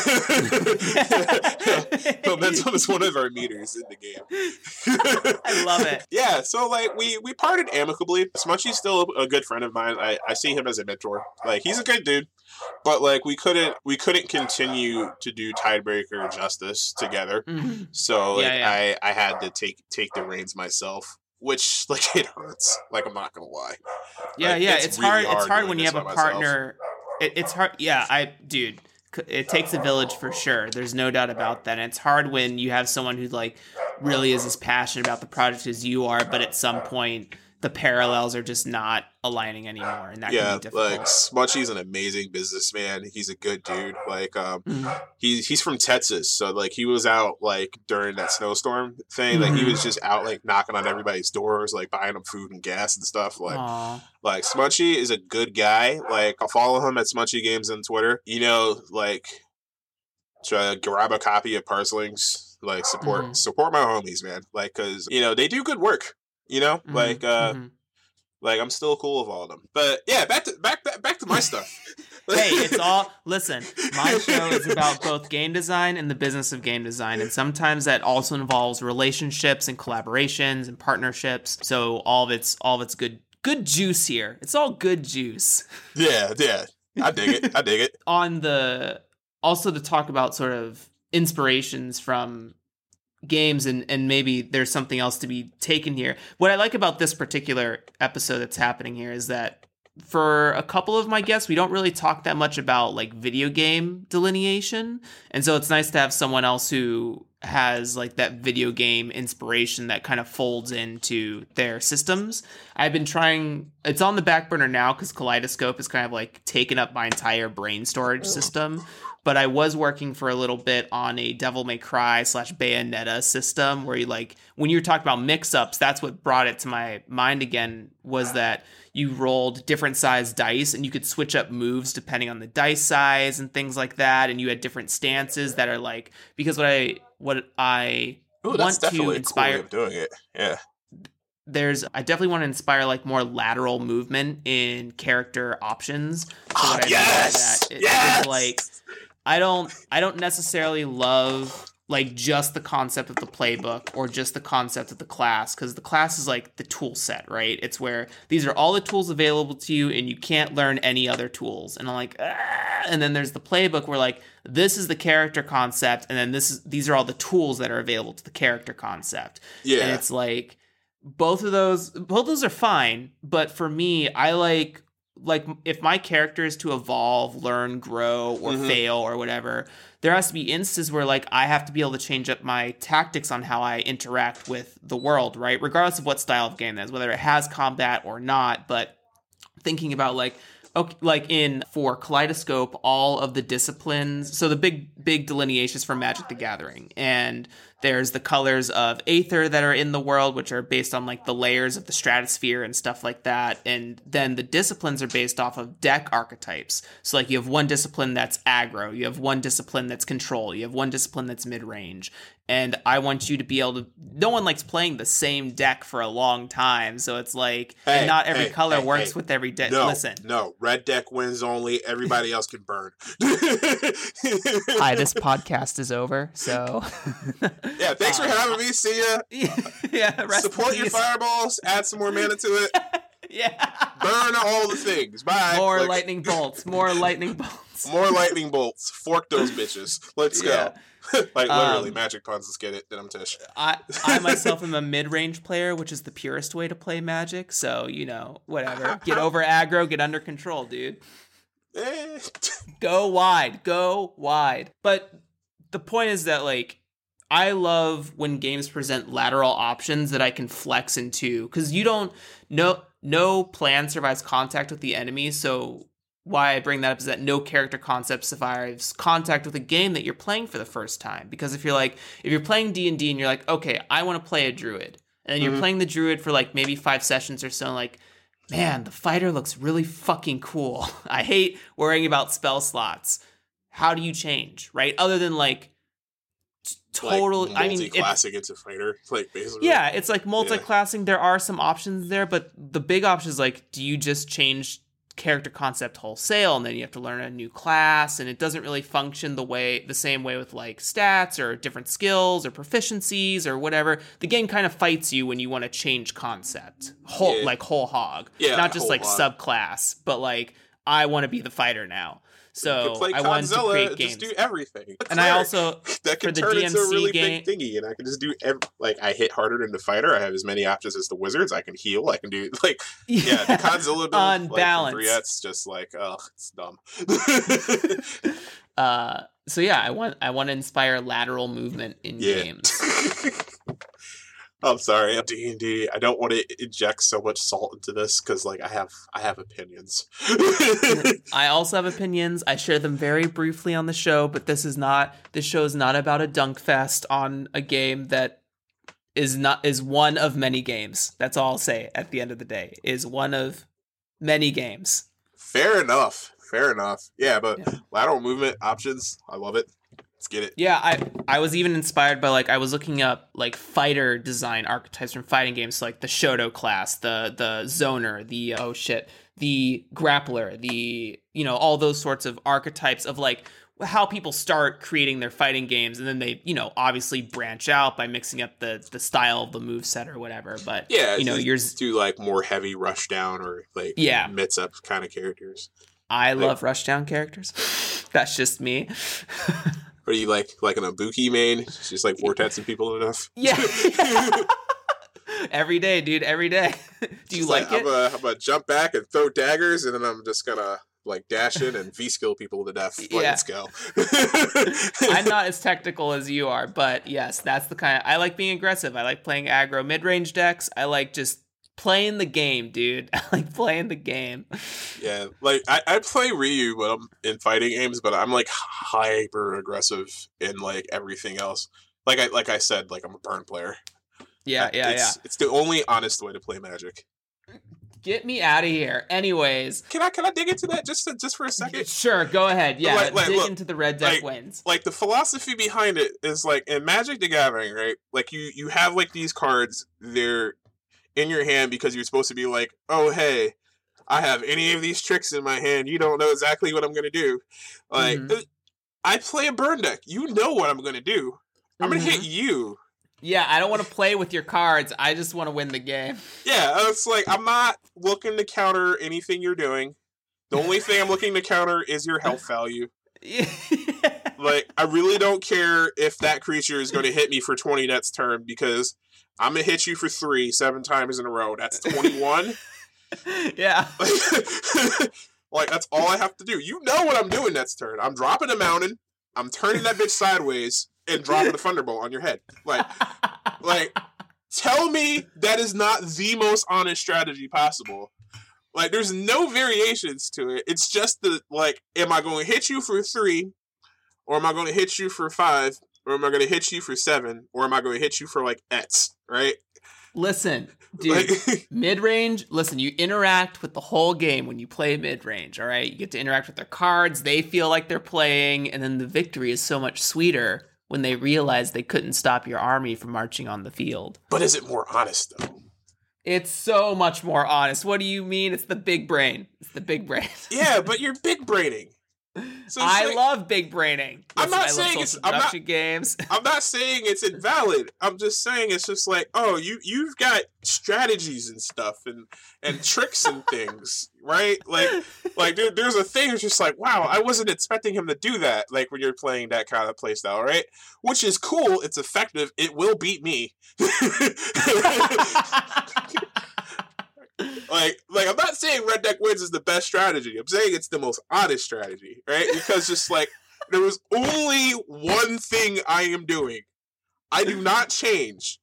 Momentum is one of our meters in the game. I love it. Yeah, so like we we parted amicably. Smutchy's still a good friend of mine. I, I see him as a mentor. Like he's a good dude. But like we couldn't we couldn't continue to do Tiebreaker justice together. Mm-hmm. So like yeah, yeah. I, I had to take take the reins myself. Which like it hurts. Like I'm not gonna lie. Yeah, like, yeah. It's, it's really hard, hard. It's hard when you have a partner. It, it's hard. Yeah, I dude. It takes a village for sure. There's no doubt about that. And it's hard when you have someone who like really is as passionate about the project as you are, but at some point the parallels are just not aligning anymore, and that yeah, can be difficult. Like Smutchy's an amazing businessman. He's a good dude. Like um, mm-hmm. he's he's from Texas, so like he was out like during that snowstorm thing. Mm-hmm. Like he was just out like knocking on everybody's doors, like buying them food and gas and stuff. Like Aww. Like Smutchy is a good guy. Like I'll follow him at Smutchy Games on Twitter. You know, like try to grab a copy of Parselings. Like support mm-hmm. support my homies, man. Like because you know they do good work. You know, mm-hmm, like, uh, mm-hmm. like I'm still cool with all of them. But yeah, back to back back, back to my stuff. Hey, it's all. Listen, my show is about both game design and the business of game design, and sometimes that also involves relationships and collaborations and partnerships. So all of it's all of it's good good juice here. It's all good juice. Yeah, yeah, I dig it. I dig it. On the also to talk about sort of inspirations from games and and maybe there's something else to be taken here. What I like about this particular episode that's happening here is that for a couple of my guests, we don't really talk that much about like video game delineation. And so it's nice to have someone else who has like that video game inspiration that kind of folds into their systems. I've been trying, it's on the back burner now because Kaleidoscope is kind of like taken up my entire brain storage system. But I was working for a little bit on a Devil May Cry slash Bayonetta system where you like, when you were talking about mix-ups, that's what brought it to my mind again, was that you rolled different size dice and you could switch up moves depending on the dice size and things like that. And you had different stances that are like, because what I, what I Ooh, want that's to inspire. A cool way of doing it. Yeah. There's, I definitely want to inspire like more lateral movement in character options. So oh, what I yes! mean by that, it, yes! it's like, I don't I don't necessarily love like just the concept of the playbook or just the concept of the class, because the class is like the tool set, right? It's where these are all the tools available to you and you can't learn any other tools. And I'm like, ah! And then there's the playbook where like this is the character concept and then this is these are all the tools that are available to the character concept. Yeah. And it's like both of those both of those are fine, but for me, I like like if my character is to evolve, learn, grow, or mm-hmm. fail or whatever, there has to be instances where like I have to be able to change up my tactics on how I interact with the world, right? Regardless of what style of game that is, whether it has combat or not. But thinking about like, okay, like in for Kaleidoscope, all of the disciplines. So the big, big delineations for Magic the Gathering, and there's the colors of Aether that are in the world, which are based on like the layers of the stratosphere and stuff like that. And then the disciplines are based off of deck archetypes. So like you have one discipline that's aggro, you have one discipline that's control, you have one discipline that's mid-range. And I want you to be able to, no one likes playing the same deck for a long time. So it's like, hey, and not every hey, color hey, works hey. with every deck. No, Listen. No, red deck wins only. Everybody else can burn. Hi, this podcast is over. So Yeah, thanks uh, for having me. See ya. Yeah, support your fireballs. Add some more mana to it. Yeah. Burn all the things. Bye. More like, lightning bolts. More lightning bolts. More lightning bolts. Fork those bitches. Let's go. Yeah. Like literally, um, magic puns. Let's get it. Then I'm Tish. I, I myself am a mid-range player, which is the purest way to play Magic. So you know, whatever. Get over aggro. Get under control, dude. Go wide. Go wide. But the point is that like, I love when games present lateral options that I can flex into, because you don't no no plan survives contact with the enemy. So why I bring that up is that no character concept survives contact with a game that you're playing for the first time. Because if you're like, if you're playing D and D and you're like, okay, I want to play a druid, and then you're mm-hmm. playing the druid for like maybe five sessions or so, and like, man, the fighter looks really fucking cool. I hate worrying about spell slots. How do you change, right? Other than like total, like I mean, multi-classing into fighter, like basically. Yeah, it's like multi-classing. Yeah. There are some options there, but the big option is like, do you just change character concept wholesale, and then you have to learn a new class, and it doesn't really function the way the same way with like stats or different skills or proficiencies or whatever. The game kind of fights you when you want to change concept, whole yeah. like whole hog, yeah, not just like hog. subclass, but like I want to be the fighter now. So play I wanted to create games. Just do everything. And I also that can for the turn D M C into a really game, big thingy, and I can just do every, like I hit harder than the fighter. I have as many options as the wizards. I can heal. I can do like yeah, the Conzilla build like Briette's just like oh, it's dumb. uh, so yeah, I want I want to inspire lateral movement in yeah. games. I'm sorry, I'm D and D. I don't want to inject so much salt into this because, like, I have I have opinions. I also have opinions. I share them very briefly on the show, but this is not. This show is not about a dunk fest on a game that is not is one of many games. That's all I'll say. At the end of the day, is one of many games. Fair enough. Fair enough. Yeah, but yeah. lateral movement options, I love it. Let's get it. Yeah, I I was even inspired by like I was looking up like fighter design archetypes from fighting games, so, like the Shoto class, the the zoner, the oh shit, the grappler, the you know all those sorts of archetypes of like how people start creating their fighting games, and then they you know obviously branch out by mixing up the the style of the moveset or whatever. But yeah, you know you're do like more heavy rush down or like yeah mix up kind of characters. I like, love rush down characters. That's just me. Are you like like an Ibuki main? Just like vortexing people enough? Yeah. Every day, dude. Every day. Do you like, like it? I'm gonna jump back and throw daggers, and then I'm just gonna like dash in and V-skill people to death. Like, yeah. Let's go. I'm not as technical as you are, but yes, that's the kind of... I like being aggressive. I like playing aggro mid-range decks. I like just playing the game, dude. I like playing the game. Yeah, like I, I play Ryu when I'm in fighting games, but I'm like hyper aggressive in like everything else. Like I like I said, like I'm a burn player. Yeah, yeah, it's, yeah. It's the only honest way to play Magic. Get me out of here. Anyways, can I can I dig into that just to, just for a second? Sure, go ahead. Yeah, like, like, dig look, into the red deck like, wins. Like the philosophy behind it is like in Magic the Gathering, right? Like you you have like these cards. They're in your hand because you're supposed to be like, oh, hey, I have any of these tricks in my hand. You don't know exactly what I'm going to do. Like, mm-hmm. I play a burn deck. You know what I'm going to do. I'm mm-hmm. going to hit you. Yeah, I don't want to play with your cards. I just want to win the game. Yeah, it's like, I'm not looking to counter anything you're doing. The only thing I'm looking to counter is your health value. Yeah. Like, I really don't care if that creature is going to hit me for twenty next turn because I'm going to hit you for three, seven times in a row. That's twenty-one. Yeah. Like, that's all I have to do. You know what I'm doing next turn. I'm dropping a mountain. I'm turning that bitch sideways and dropping a thunderbolt on your head. Like, like, tell me that is not the most honest strategy possible. Like, there's no variations to it. It's just the, like, am I going to hit you for three? Or am I going to hit you for five? Or am I going to hit you for seven? Or am I going to hit you for, like, X, right? Listen, dude, like, mid-range, listen, you interact with the whole game when you play mid-range, all right? You get to interact with their cards. They feel like they're playing. And then the victory is so much sweeter when they realize they couldn't stop your army from marching on the field. But is it more honest, though? It's so much more honest. What do you mean? It's the big brain. It's the big brain. Yeah, but you're big braining. So I like, love big braining. I'm not I saying love it's social I'm not, deduction games. I'm not saying it's invalid. I'm just saying it's just like, oh, you you've got strategies and stuff and and tricks and things, right? Like like there, there's a thing that's just like, wow, I wasn't expecting him to do that. Like when you're playing that kind of playstyle, right? Which is cool. It's effective. It will beat me. Like, like I'm not saying Red Deck Wins is the best strategy. I'm saying it's the most honest strategy, right? Because just like there was only one thing I am doing. I do not change.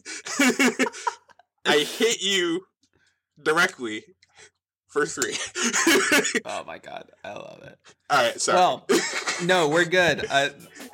I hit you directly for three. Oh my god, I love it. All right, sorry. Well, no, we're good. Uh,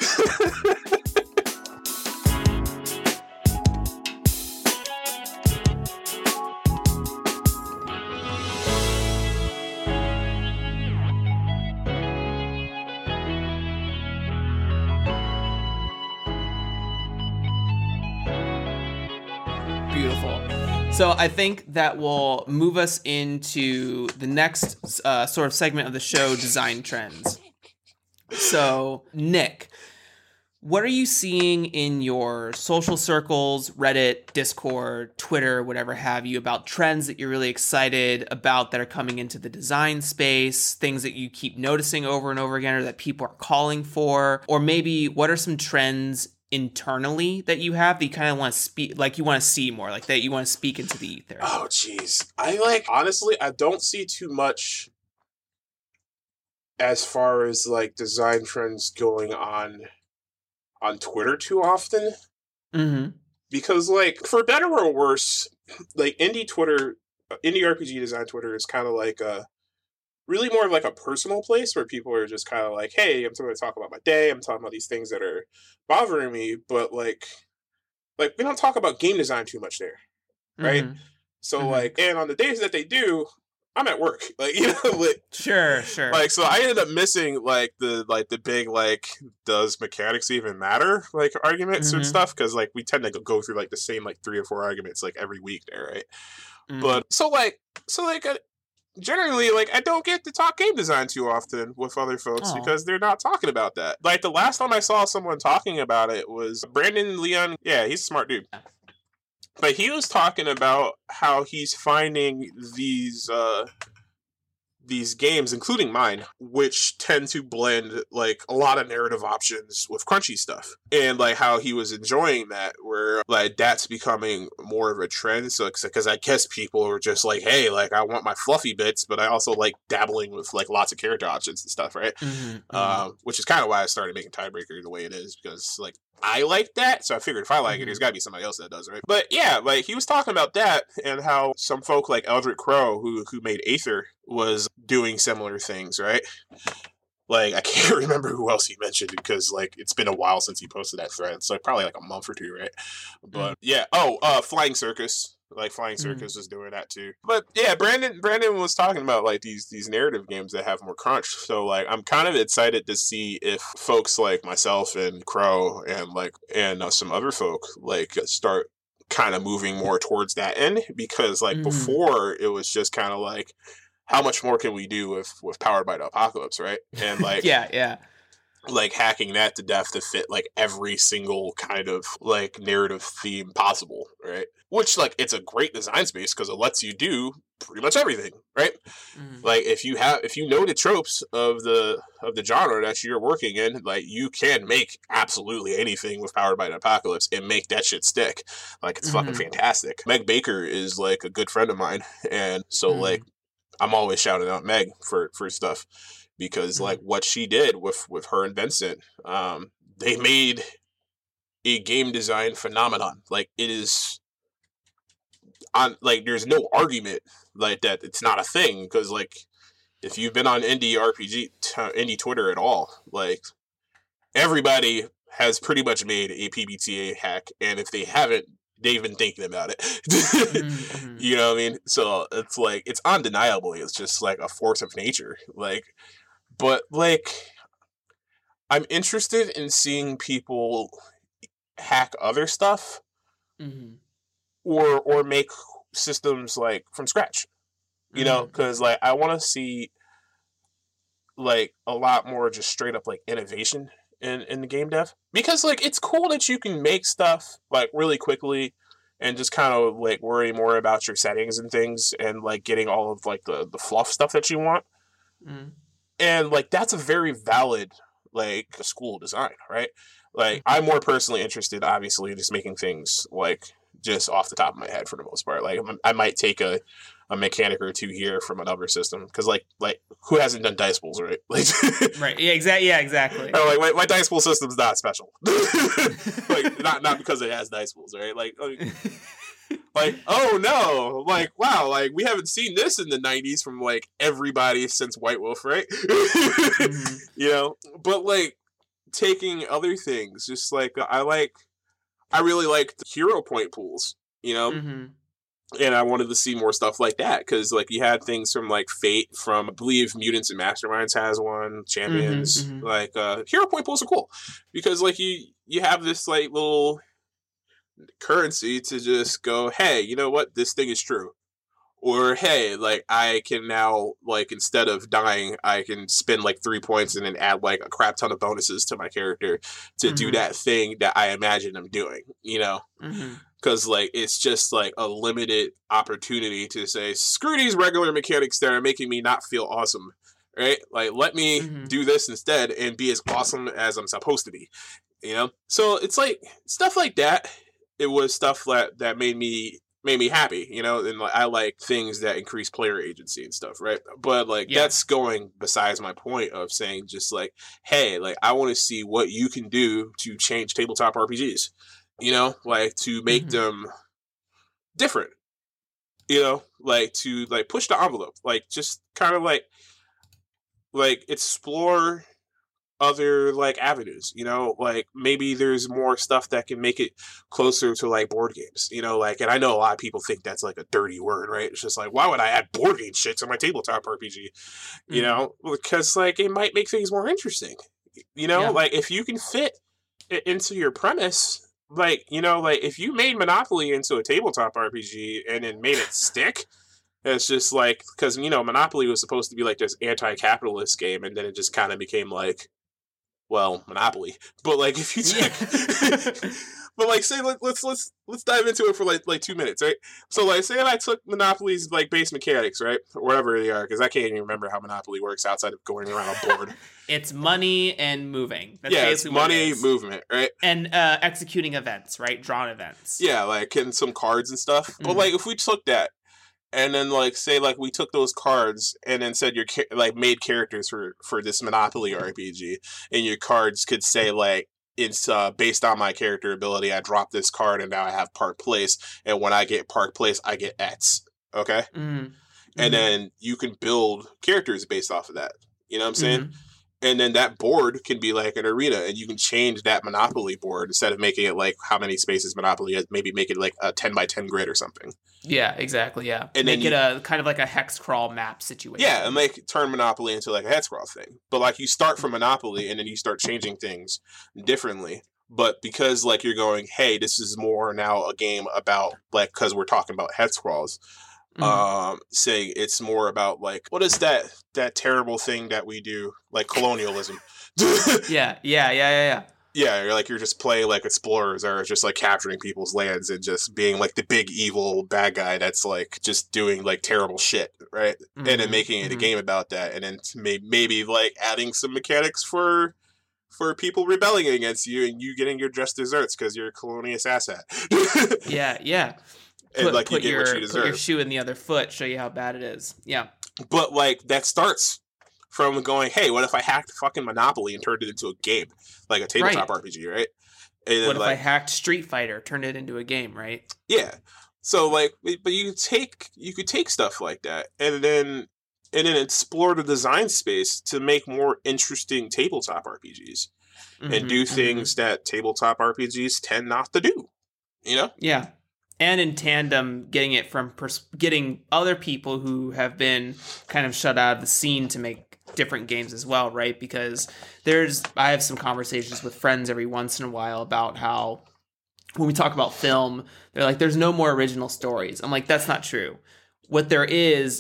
Beautiful. So I think that will move us into the next uh, sort of segment of the show, design trends. So, Nick, what are you seeing in your social circles, Reddit, Discord, Twitter, whatever have you, about trends that you're really excited about that are coming into the design space, things that you keep noticing over and over again or that people are calling for? Or maybe what are some trends internally that you have that you kind of want to speak, like you want to see more, like that you want to speak into the ether? Oh, jeez. I like, honestly, I don't see too much as far as like design trends going on on Twitter too often. Mm-hmm. Because like, for better or worse, like indie Twitter, indie R P G design Twitter is kind of like a, really more of like a personal place where people are just kind of like, hey, I'm going to talk about my day. I'm talking about these things that are bothering me. But like, like we don't talk about game design too much there. Right. Mm-hmm. So mm-hmm. like, and on the days that they do, I'm at work. Like, you know, like, sure, sure. Like, so I ended up missing like the, like the big, like, does mechanics even matter? Like arguments mm-hmm. and stuff. Cause like we tend to go through like the same, like three or four arguments, like every week there. Right. Mm-hmm. But so like, so like, uh, generally, like, I don't get to talk game design too often with other folks oh. because they're not talking about that. Like, the last time I saw someone talking about it was Brandon Leon. Yeah, he's a smart dude. But he was talking about how he's finding these, uh, these games, including mine, which tend to blend like a lot of narrative options with crunchy stuff, and like how he was enjoying that, where like that's becoming more of a trend. So because I guess people are just like, hey, like I want my fluffy bits, but I also like dabbling with like lots of character options and stuff, right? Mm-hmm, um, mm-hmm. Which is kind of why I started making Tiebreaker the way it is, because like I like that, so I figured if I like mm-hmm. it, there's got to be somebody else that does, right? But yeah, like he was talking about that and how some folk like Eldritch Crow, who who made Aether, was doing similar things, right? Like I can't remember who else he mentioned because like it's been a while since he posted that thread, so probably like a month or two, right? But mm-hmm. yeah, oh, uh, Flying Circus. Like Flying Circus mm-hmm. is doing that too. But yeah, Brandon Brandon was talking about like these these narrative games that have more crunch. So like I'm kind of excited to see if folks like myself and Crow and like and uh, some other folk like start kind of moving more towards that end, because like mm-hmm. before it was just kind of like, how much more can we do with with Powered by the Apocalypse, right? And like yeah, yeah. like hacking that to death to fit like every single kind of like narrative theme possible, right? Which like it's a great design space because it lets you do pretty much everything, right? Mm. Like if you have if you know the tropes of the of the genre that you're working in, like you can make absolutely anything with Powered by the Apocalypse and make that shit stick. Like it's mm-hmm. fucking fantastic. Meg Baker is like a good friend of mine, and so mm. like I'm always shouting out Meg for for stuff. Because mm-hmm. like what she did with, with her and Vincent, um, they made a game design phenomenon. Like it is on like there's no argument like that it's not a thing, because like if you've been on indie R P G t- indie Twitter at all, like everybody has pretty much made a P B T A hack, and if they haven't, they've been thinking about it. mm-hmm. You know what I mean? So it's like it's undeniable. It's just like a force of nature. Like. But, like, I'm interested in seeing people hack other stuff mm-hmm. or or make systems, like, from scratch. You mm-hmm. know? Because, like, I want to see, like a lot more just straight up like innovation in, in the game dev. Because like it's cool that you can make stuff like really quickly and just kind of like worry more about your settings and things and like getting all of like the, the fluff stuff that you want. Mm. And like that's a very valid like school of design, right? Like I'm more personally interested, obviously, in just making things like just off the top of my head for the most part. Like I might take a, a mechanic or two here from another system because like like who hasn't done dice pools, right? Like right, yeah, exactly, yeah, exactly. Like my, my dice pool system's not special, like not not because it has dice pools, right? Like. like Like, oh no, like, wow, like, we haven't seen this in the nineties from, like, everybody since White Wolf, right? mm-hmm. You know? But, like, taking other things, just, like, I like, I really like the hero point pools, you know? Mm-hmm. And I wanted to see more stuff like that, because, like, you had things from, like, Fate, from, I believe, Mutants and Masterminds has one, Champions, mm-hmm, mm-hmm. like, uh, hero point pools are cool, because, like, you, you have this, like, little currency to just go, hey, you know what, this thing is true, or hey, like I can now, like, instead of dying, I can spend like three points and then add like a crap ton of bonuses to my character to mm-hmm. do that thing that I imagine I'm doing, you know, because mm-hmm. like it's just like a limited opportunity to say screw these regular mechanics that are making me not feel awesome, right? Like let me mm-hmm. do this instead and be as awesome as I'm supposed to be, you know. So it's like stuff like that. It was stuff that, that made me made me happy, you know, and like, I like things that increase player agency and stuff, right? But like yeah. that's going besides my point of saying just like, hey, like I want to see what you can do to change tabletop R P Gs, you know, like to make mm-hmm. them different, you know, like to like push the envelope, like just kind of like like explore other like avenues, you know, like maybe there's more stuff that can make it closer to like board games, you know, like, and I know a lot of people think that's like a dirty word, right? It's just like, why would I add board game shit to my tabletop R P G, you mm-hmm. know, because like it might make things more interesting, you know, yeah. like if you can fit it into your premise, like, you know, like if you made Monopoly into a tabletop R P G and then made it stick, it's just like, because, you know, Monopoly was supposed to be like this anti-capitalist game, and then it just kind of became like, well, Monopoly, but like if you take, yeah. but like say let, let's let's let's dive into it for like like two minutes, right? So like say I took Monopoly's like base mechanics, right, or whatever they are, because I can't even remember how Monopoly works outside of going around a board. It's money and moving. That's yeah, it's money, it movement, right, and uh, executing events, right, drawn events. Yeah, like and some cards and stuff. Mm-hmm. But like if we took that. And then, like, say, like, we took those cards and then said, you're, like, made characters for, for this Monopoly R P G. And your cards could say, like, it's uh, based on my character ability, I drop this card and now I have Park Place. And when I get Park Place, I get X. Okay? Mm-hmm. And mm-hmm. then you can build characters based off of that. You know what I'm saying? Mm-hmm. And then that board can be like an arena, and you can change that Monopoly board instead of making it like how many spaces Monopoly has, maybe make it like a ten by ten grid or something. Yeah, exactly, yeah. And make it you, a kind of like a hex crawl map situation. Yeah, and make turn Monopoly into like a hex crawl thing. But like you start from Monopoly and then you start changing things differently. But because like you're going, hey, this is more now a game about like, because we're talking about hex crawls. Mm-hmm. Um, saying it's more about like what is that that terrible thing that we do, like colonialism. yeah, yeah, yeah, yeah, yeah. Yeah, you're like you're just playing like explorers, or just like capturing people's lands and just being like the big evil bad guy that's like just doing like terrible shit, right? Mm-hmm. And then making it mm-hmm. a game about that, and then maybe maybe like adding some mechanics for for people rebelling against you and you getting your just desserts because you're a colonialist asshat. yeah, yeah. And put, like put you get your, what you deserve. Put your shoe in the other foot, show you how bad it is. Yeah. But like that starts from going, hey, what if I hacked fucking Monopoly and turned it into a game, like a tabletop right. R P G, right? And what if like, I hacked Street Fighter, turned it into a game, right? Yeah. So like, but you take you could take stuff like that, and then and then explore the design space to make more interesting tabletop R P Gs, mm-hmm, and do things mm-hmm. that tabletop R P Gs tend not to do. You know? Yeah. And in tandem, getting it from pers- getting other people who have been kind of shut out of the scene to make different games as well, right? Because there's, I have some conversations with friends every once in a while about how when we talk about film, they're like, there's no more original stories. I'm like, that's not true. What there is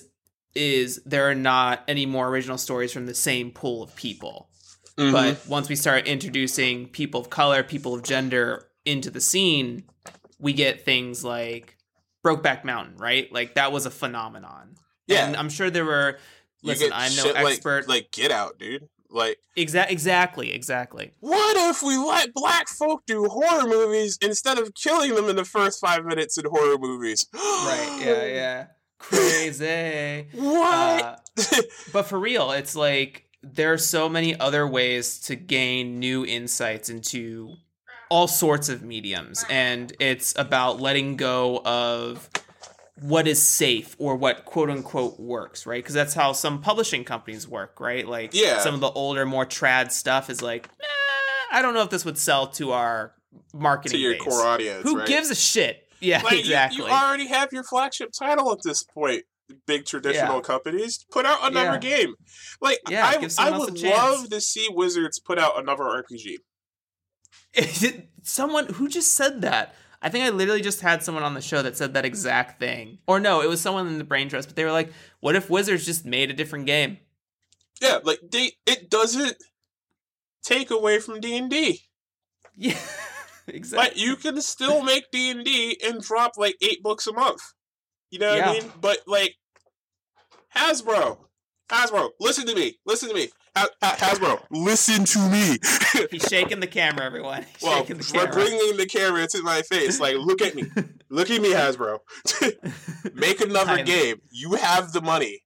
is there are not any more original stories from the same pool of people. Mm-hmm. But once we start introducing people of color, people of gender into the scene, we get things like Brokeback Mountain, right? Like, that was a phenomenon. Yeah. And I'm sure there were, listen, I'm no expert. Like, like Get Out, dude. Like Exa- Exactly, exactly. What if we let black folk do horror movies instead of killing them in the first five minutes in horror movies? Right, yeah, yeah. Crazy. What? Uh, but for real, it's like, there are so many other ways to gain new insights into all sorts of mediums, and it's about letting go of what is safe or what quote unquote works, right? Because that's how some publishing companies work, right? Like, yeah. some of the older, more trad stuff is like, nah, I don't know if this would sell to our marketing to your base. core audience. Who right? gives a shit? Yeah, like, exactly. You, you already have your flagship title at this point. Big traditional yeah. companies put out another yeah. game. Like, yeah, I, I would love to see Wizards put out another R P G. Someone who just said that. I think I literally just had someone on the show that said that exact thing. Or no, it was someone in the Brain Trust, but they were like, what if Wizards just made a different game? Yeah, like, they it doesn't take away from D and D. Yeah, exactly. But you can still make D and D and drop, like, eight books a month. You know what yeah. I mean? But, like, Hasbro, Hasbro, listen to me, listen to me. Ha- ha- Hasbro, listen to me. He's shaking the camera, everyone. He's well, shaking the camera. bringing the camera to my face. Like, look at me. Look at me, Hasbro. Make another game. You have the money.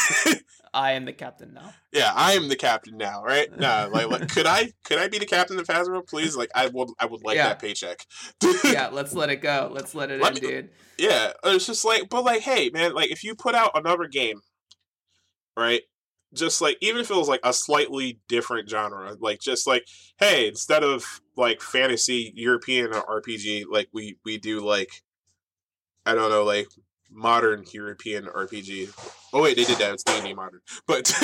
I am the captain now. Yeah, I am the captain now, right? Nah, like, like, could I could I be the captain of Hasbro, please? Like, I would I would like yeah. that paycheck. Yeah, let's let it go. Let's let it let in, me, dude. Yeah, it's just like, but like, hey, man, like, if you put out another game, right? Just like, even if it was like a slightly different genre, like, just like, hey, instead of like fantasy European R P G, like we we do like, I don't know, like modern European R P G. Oh wait, they did that. It's D and D modern, but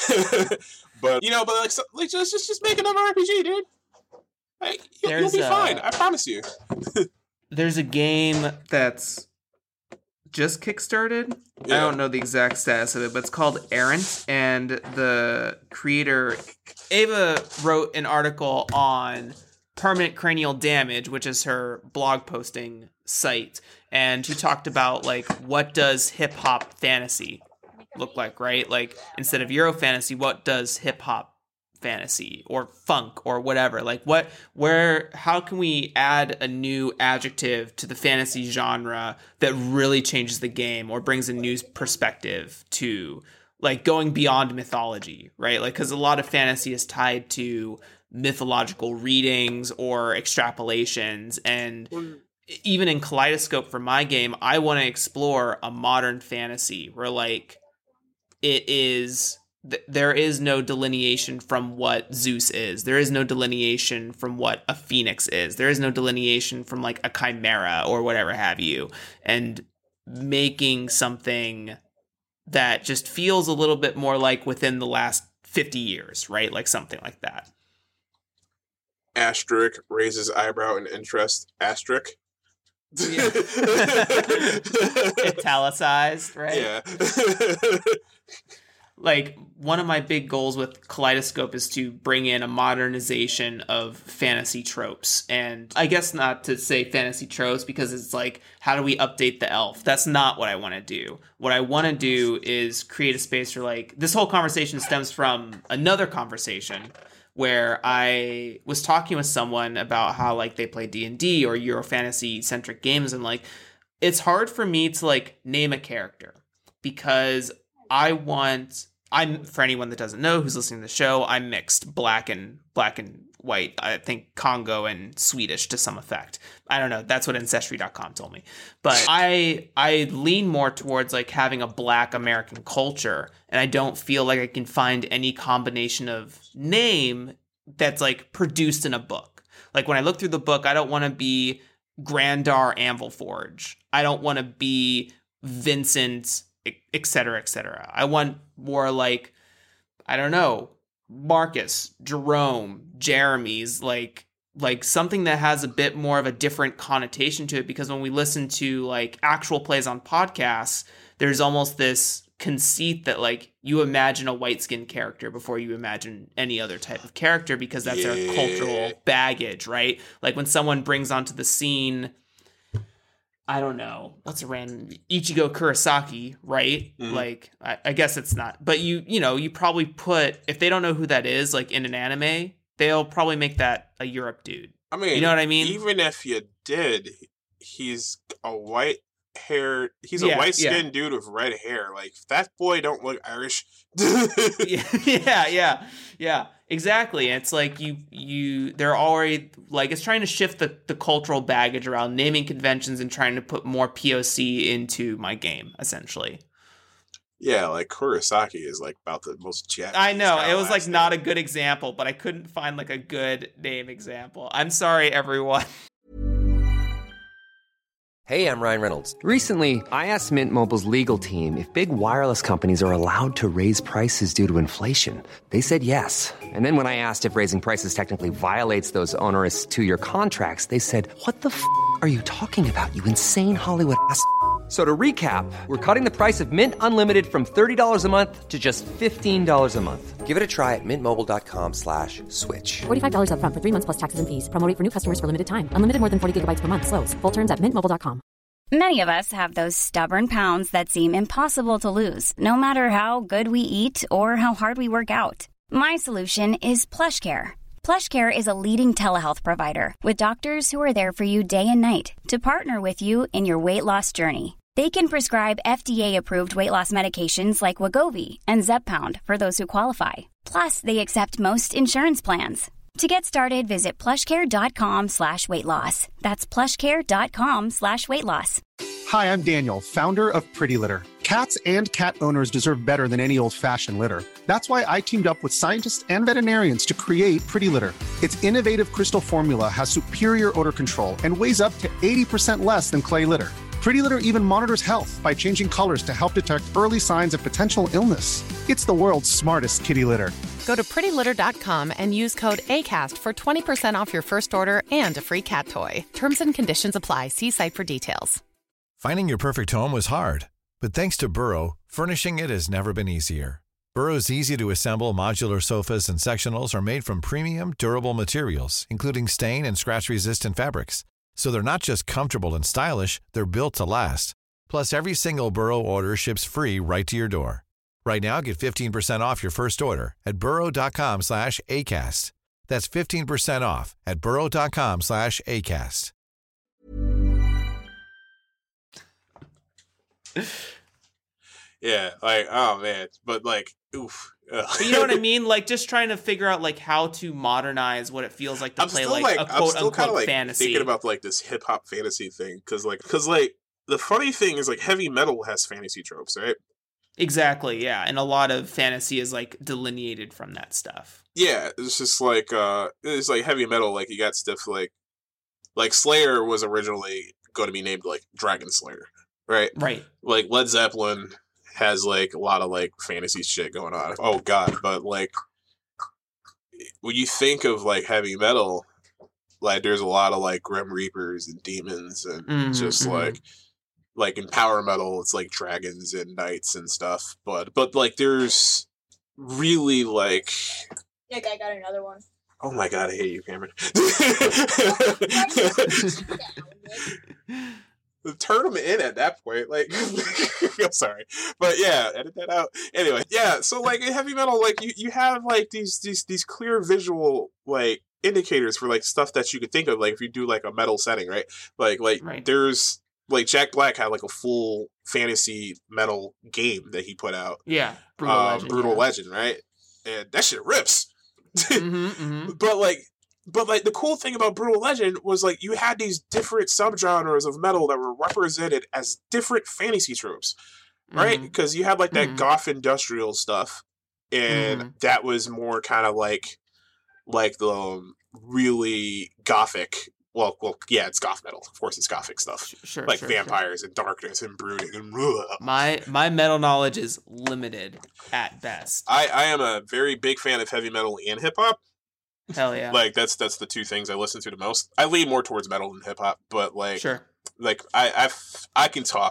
but you know, but like, so, like just just just make another R P G, dude. Like, you'll, you'll be a, fine. I promise you. There's a game that's just kickstarted. Yeah. I don't know the exact status of it, but it's called Errant, and the creator Ava wrote an article on Permanent Cranial Damage, which is her blog posting site, and she talked about like, what does hip hop fantasy look like, right? Like, instead of Euro fantasy, what does hip hop fantasy or funk or whatever, like what where how can we add a new adjective to the fantasy genre that really changes the game or brings a new perspective to, like, going beyond mythology, right? Like, because a lot of fantasy is tied to mythological readings or extrapolations, and even in Kaleidoscope for my game, I want to explore a modern fantasy where, like, it is there is no delineation from what Zeus is. There is no delineation from what a phoenix is. There is no delineation from, like, a chimera or whatever have you. And making something that just feels a little bit more like within the last fifty years, right? Like something like that. Asterisk raises eyebrow in interest. Asterisk. Yeah. Italicized, right? Yeah. Like, one of my big goals with Kaleidoscope is to bring in a modernization of fantasy tropes. And I guess not to say fantasy tropes, because it's like, how do we update the elf? That's not what I want to do. What I want to do is create a space where, like, this whole conversation stems from another conversation where I was talking with someone about how, like, they play D and D or Euro fantasy centric games. And, like, it's hard for me to, like, name a character, because I want, I'm, for anyone that doesn't know who's listening to the show, I'm mixed, black and black and white. I think Congo and Swedish to some effect. I don't know. That's what Ancestry dot com told me. But I I lean more towards, like, having a black American culture, and I don't feel like I can find any combination of name that's, like, produced in a book. Like, when I look through the book, I don't want to be Grandar Anvilforge. I don't want to be Vincent, et cetera, et cetera. I want more like, I don't know, Marcus, Jerome, Jeremy's, like, like something that has a bit more of a different connotation to it. Because when we listen to, like, actual plays on podcasts, there's almost this conceit that like you imagine a white skinned character before you imagine any other type of character because that's yeah. their cultural baggage, right? Like when someone brings onto the scene, I don't know, what's a random Ichigo Kurosaki, right? Mm-hmm. Like I, I guess it's not, but you you know you probably put, if they don't know who that is, like in an anime, they'll probably make that a Europe dude. I mean, you know what I mean? Even if you did, he's a white hair. He's a yeah, white skinned yeah. dude with red hair. Like that boy don't look Irish. yeah, yeah, yeah, yeah. Exactly. And it's like you, you. They're already like it's trying to shift the the cultural baggage around naming conventions and trying to put more P O C into my game, essentially. Yeah, like Kurosaki is like about the most Japanese. I know it was like name. not a good example, but I couldn't find like a good name example. I'm sorry, everyone. Hey, I'm Ryan Reynolds. Recently, I asked Mint Mobile's legal team if big wireless companies are allowed to raise prices due to inflation. They said yes. And then when I asked if raising prices technically violates those onerous two-year contracts, they said, "What the f*** are you talking about, you insane Hollywood ass f- So to recap, we're cutting the price of Mint Unlimited from thirty dollars a month to just fifteen dollars a month. Give it a try at mintmobile.com slash switch. forty-five dollars up front for three months plus taxes and fees. Promo rate for new customers for limited time. Unlimited more than forty gigabytes per month. Slows full terms at mint mobile dot com. Many of us have those stubborn pounds that seem impossible to lose, no matter how good we eat or how hard we work out. My solution is PlushCare. PlushCare is a leading telehealth provider with doctors who are there for you day and night to partner with you in your weight loss journey. They can prescribe F D A-approved weight loss medications like Wegovy and Zepbound for those who qualify. Plus, they accept most insurance plans. To get started, visit plushcare.com slash weight loss. That's plushcare.com slash weight loss. Hi, I'm Daniel, founder of Pretty Litter. Cats and cat owners deserve better than any old-fashioned litter. That's why I teamed up with scientists and veterinarians to create Pretty Litter. Its innovative crystal formula has superior odor control and weighs up to eighty percent less than clay litter. Pretty Litter even monitors health by changing colors to help detect early signs of potential illness. It's the world's smartest kitty litter. Go to pretty litter dot com and use code ACAST for twenty percent off your first order and a free cat toy. Terms and conditions apply. See site for details. Finding your perfect home was hard, but thanks to Burrow, furnishing it has never been easier. Burrow's easy-to-assemble modular sofas and sectionals are made from premium, durable materials, including stain and scratch-resistant fabrics. So they're not just comfortable and stylish, they're built to last. Plus, every single Burrow order ships free right to your door. Right now, get fifteen percent off your first order at burrow.com slash ACAST. That's fifteen percent off at burrow.com slash ACAST. Yeah, like, oh man, but like, oof. But you know what I mean? Like, just trying to figure out like how to modernize what it feels like to I'm play still, like, like a I'm quote still unquote like fantasy. Thinking about like this hip hop fantasy thing, because like, because like the funny thing is like heavy metal has fantasy tropes, right? Exactly, yeah, and a lot of fantasy is like delineated from that stuff. Yeah, it's just like uh, it's like heavy metal. Like you got stuff like, like Slayer was originally going to be named like Dragon Slayer, right? Right. Like Led Zeppelin has like a lot of like fantasy shit going on. Oh god, but like when you think of like heavy metal, like there's a lot of like Grim Reapers and demons and mm-hmm, just mm-hmm. like like in power metal it's like dragons and knights and stuff. But but like there's really like Yeah, I got another one. Oh my god, I hate you, Cameron. Turn them in at that point. Like, I'm sorry, but yeah, edit that out. Anyway, yeah. So like in heavy metal, like you, you have like these these these clear visual like indicators for like stuff that you could think of. Like if you do like a metal setting, right? Like like right. there's like Jack Black had like a full fantasy metal game that he put out. Yeah, Brutal uh, Legend. Brutal yeah. Legend, right? And that shit rips. mm-hmm, mm-hmm. But like. But like the cool thing about Brutal Legend was like you had these different subgenres of metal that were represented as different fantasy tropes, right? Because mm-hmm. you had like that mm-hmm. goth industrial stuff, and mm-hmm. that was more kind of like like the um, really gothic. Well, well, yeah, it's goth metal. Of course, it's gothic stuff, sure, like sure, vampires sure. and darkness and brooding and. Ugh. My my metal knowledge is limited at best. I I am a very big fan of heavy metal and hip hop. Hell yeah! Like that's that's the two things I listen to the most. I lean more towards metal than hip hop, but like, sure, like I I've, I can talk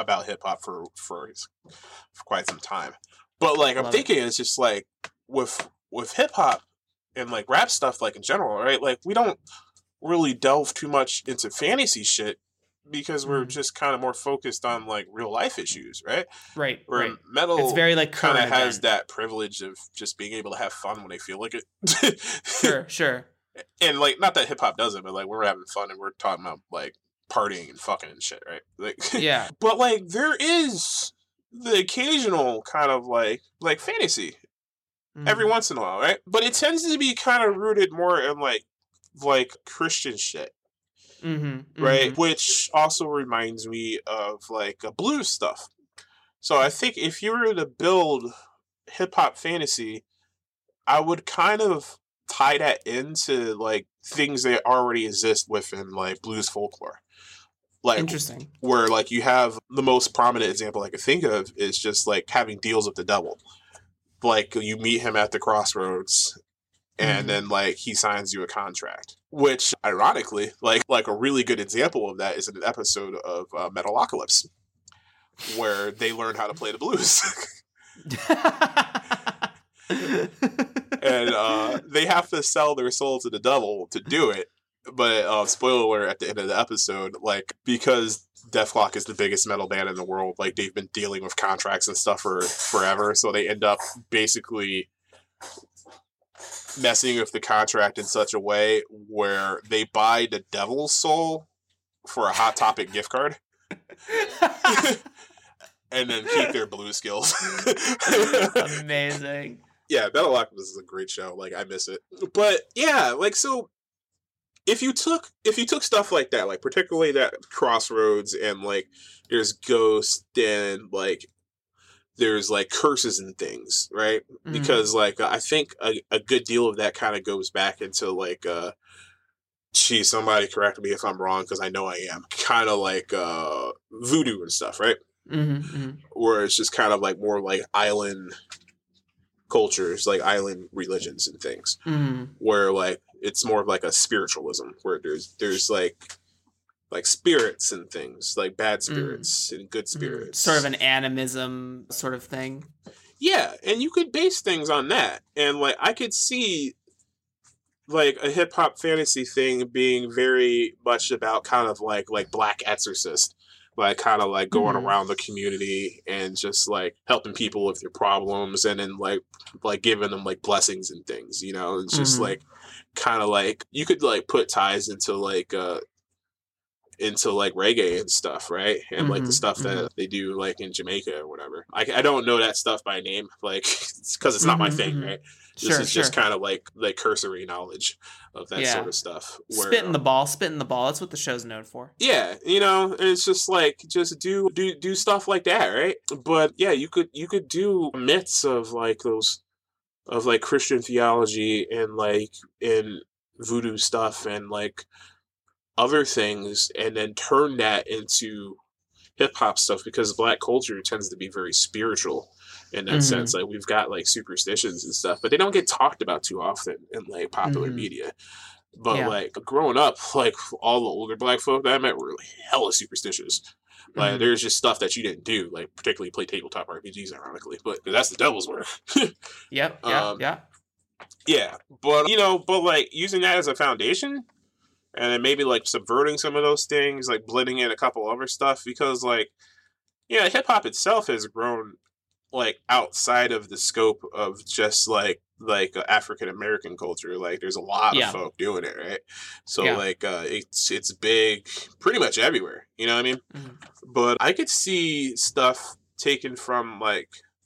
about hip hop for, for for quite some time. But like I'm Love thinking, it. it's just like with with hip hop and like rap stuff, like in general, right? Like we don't really delve too much into fantasy shit because we're mm. just kind of more focused on like real life issues, right? Right. Where right. metal, it's very like kind of has that privilege of just being able to have fun when they feel like it. Sure, sure. And like, not that hip hop doesn't, but like we're having fun and we're talking about like partying and fucking and shit, right? Like, yeah. But like, there is the occasional kind of like like fantasy mm. every once in a while, right? But it tends to be kind of rooted more in like like Christian shit. Mm-hmm, right, mm-hmm. Which also reminds me of like a blues stuff. So I think if you were to build hip hop fantasy, I would kind of tie that into like things that already exist within like blues folklore. Like, interesting. Where like you have the most prominent example I could think of is just like having deals with the devil. Like you meet him at the crossroads. And mm. then, like, he signs you a contract. Which, ironically, like, like a really good example of that is in an episode of uh, Metalocalypse, where they learn how to play the blues. And uh, they have to sell their soul to the devil to do it. But, uh, spoiler alert, at the end of the episode, like, because Dethklok is the biggest metal band in the world, like, they've been dealing with contracts and stuff for forever. So they end up basically messing with the contract in such a way where they buy the devil's soul for a Hot Topic gift card and then keep their blue skills. Amazing. Yeah, Metalocalypse is a great show. Like, I miss it. But yeah, like, so if you took if you took stuff like that, like particularly that crossroads and like there's ghosts and like there's like curses and things, right? Mm-hmm. Because like I think a, a good deal of that kind of goes back into like uh geez, somebody correct me if I'm wrong because I know I am, kind of like uh voodoo and stuff, right? Mm-hmm, mm-hmm. Where it's just kind of like more like island cultures, like island religions and things, mm-hmm. where like it's more of like a spiritualism where there's there's like like spirits and things, like bad spirits mm. and good spirits. Sort of an animism sort of thing. Yeah, and you could base things on that. And like I could see like a hip hop fantasy thing being very much about kind of like like Black Exorcist. Like kind of like going mm. around the community and just like helping people with their problems and then like like giving them like blessings and things, you know? It's just mm-hmm. like kind of like you could like put ties into like uh into like reggae and stuff, right? And mm-hmm, like the stuff that mm-hmm. they do like in Jamaica or whatever. I, I don't know that stuff by name, like because it's not mm-hmm, my thing, mm-hmm. right? This sure, is sure. just kind of like like cursory knowledge of that yeah. sort of stuff. Where, spitting um, the ball, spitting the ball. That's what the show's known for. Yeah, you know, it's just like just do do do stuff like that, right? But yeah, you could you could do myths of like those of like Christian theology and like in voodoo stuff and like other things and then turn that into hip hop stuff because Black culture tends to be very spiritual in that mm-hmm. sense. Like we've got like superstitions and stuff, but they don't get talked about too often in like popular mm-hmm. media. But yeah. like growing up, like all the older Black folk that I met were like hella superstitious. Like mm-hmm. there's just stuff that you didn't do, like particularly play tabletop R P Gs, ironically, but that's the devil's work. Yep. Yeah. Um, yeah. Yeah. But you know, but like using that as a foundation. And then maybe like subverting some of those things, like blending in a couple other stuff, because like, yeah, hip hop itself has grown like outside of the scope of just like like uh, African American culture. Like, there's a lot yeah. of folk doing it, right? So yeah. like, uh, it's it's big, pretty much everywhere. You know what I mean? Mm-hmm. But I could see stuff taken from like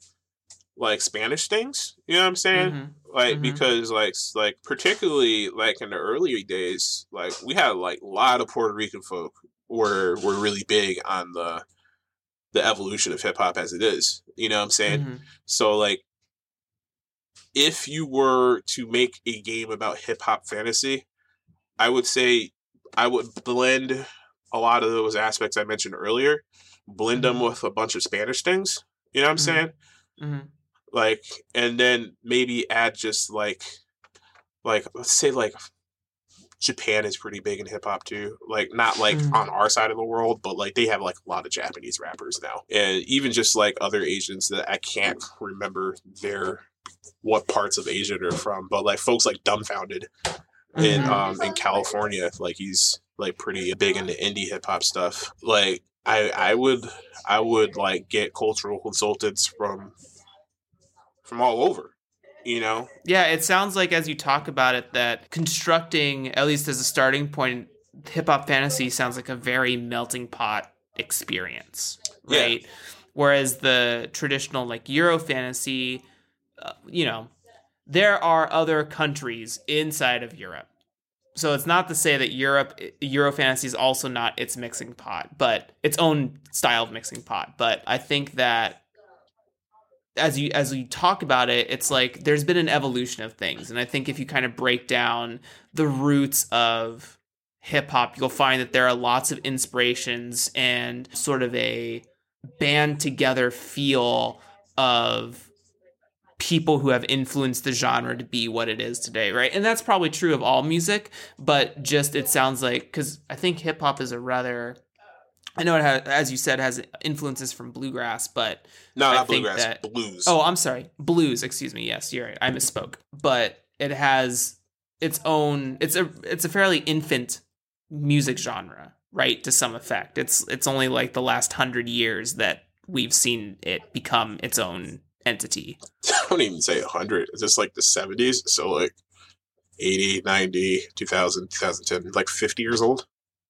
like Spanish things. You know what I'm saying? Mm-hmm. Like, mm-hmm. because, like, like particularly, like, in the earlier days, like, we had, like, a lot of Puerto Rican folk were were really big on the the evolution of hip-hop as it is. You know what I'm saying? Mm-hmm. So, like, if you were to make a game about hip-hop fantasy, I would say I would blend a lot of those aspects I mentioned earlier, blend mm-hmm. them with a bunch of Spanish things. You know what I'm mm-hmm. saying? Mm-hmm. Like, and then maybe add just like, like, let's say like Japan is pretty big in hip hop too. Like not like Mm. on our side of the world, but like they have like a lot of Japanese rappers now, and even just like other Asians that I can't remember their what parts of Asia they're from, but like folks like Dumbfounded in Mhm. um in California, like he's like pretty big into indie hip hop stuff. Like I I would I would like get cultural consultants from from all over, you know. Yeah, it sounds like as you talk about it that constructing, at least as a starting point, hip hop fantasy sounds like a very melting pot experience, Yeah. right? Whereas the traditional like Euro fantasy, uh, you know, there are other countries inside of Europe. So it's not to say that Europe Euro fantasy is also not its mixing pot, but its own style of mixing pot. But I think that as you as you talk about it, it's like there's been an evolution of things. And I think if you kind of break down the roots of hip hop, you'll find that there are lots of inspirations and sort of a band together feel of people who have influenced the genre to be what it is today, right? And that's probably true of all music, but just it sounds like, because I think hip hop is a rather, I know it has, as you said, has influences from bluegrass, but No, I not think bluegrass, that, blues. Oh, I'm sorry, blues. Excuse me. Yes, you're right. I misspoke. But it has its own. It's a it's a fairly infant music genre, right? To some effect, it's it's only like the last hundred years that we've seen it become its own entity. I don't even say one hundred. It's just like the seventies. So like eighty, ninety, two thousand, twenty ten, like fifty years old.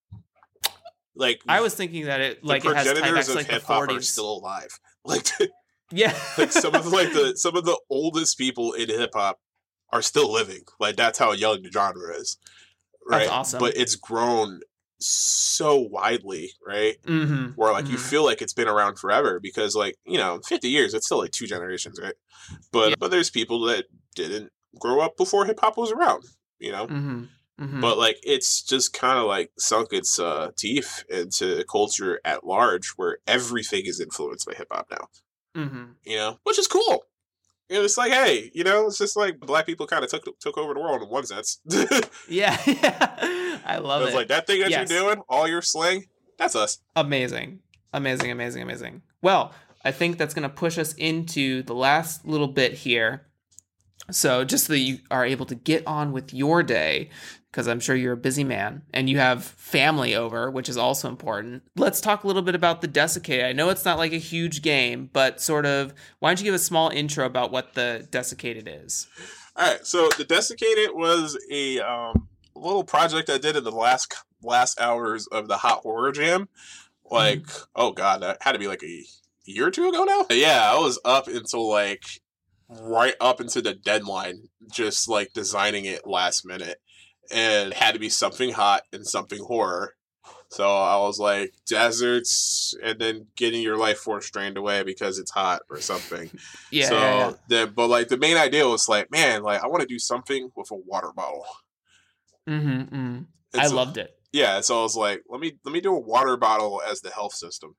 Like I was thinking that it like the it has tied back progenitors to of like the hip hop are forties. still alive. Like Yeah. like some of like the some of the oldest people in hip hop are still living. Like that's how young the genre is. Right. That's awesome. But it's grown so widely, right? Mm-hmm. Where like mm-hmm. you feel like it's been around forever because like, you know, fifty years, it's still like two generations, right? But Yeah. but there's people that didn't grow up before hip hop was around, you know? Mm-hmm. Mm-hmm. But like it's just kind of like sunk its uh, teeth into culture at large, where everything is influenced by hip hop now. Mm-hmm. You know, which is cool. And it's like, hey, you know, it's just like black people kind of took took over the world in one sense. Yeah, yeah. I love It's it. like that thing that Yes. you're doing, all your slang, that's us. Amazing. Amazing, amazing, amazing. Well, I think that's going to push us into the last little bit here. So just so that you are able to get on with your day, because I'm sure you're a busy man and you have family over, which is also important. Let's talk a little bit about the Desiccated. I know it's not like a huge game, but sort of, why don't you give a small intro about what the Desiccated is? All right, so the Desiccated was a um, little project I did in the last last hours of the Hot Horror Jam. Like, mm-hmm. oh god, that had to be like a year or two ago now. Yeah, I was up until like right up into the deadline, just like designing it last minute, and it had to be something hot and something horror. So I was like, deserts, and then getting your life force drained away because it's hot or something. Yeah. So yeah, yeah. then, but like the main idea was like, man, like I want to do something with a water bottle. Mm-hmm. mm-hmm. I so, loved it. Yeah, so I was like, let me let me do a water bottle as the health system.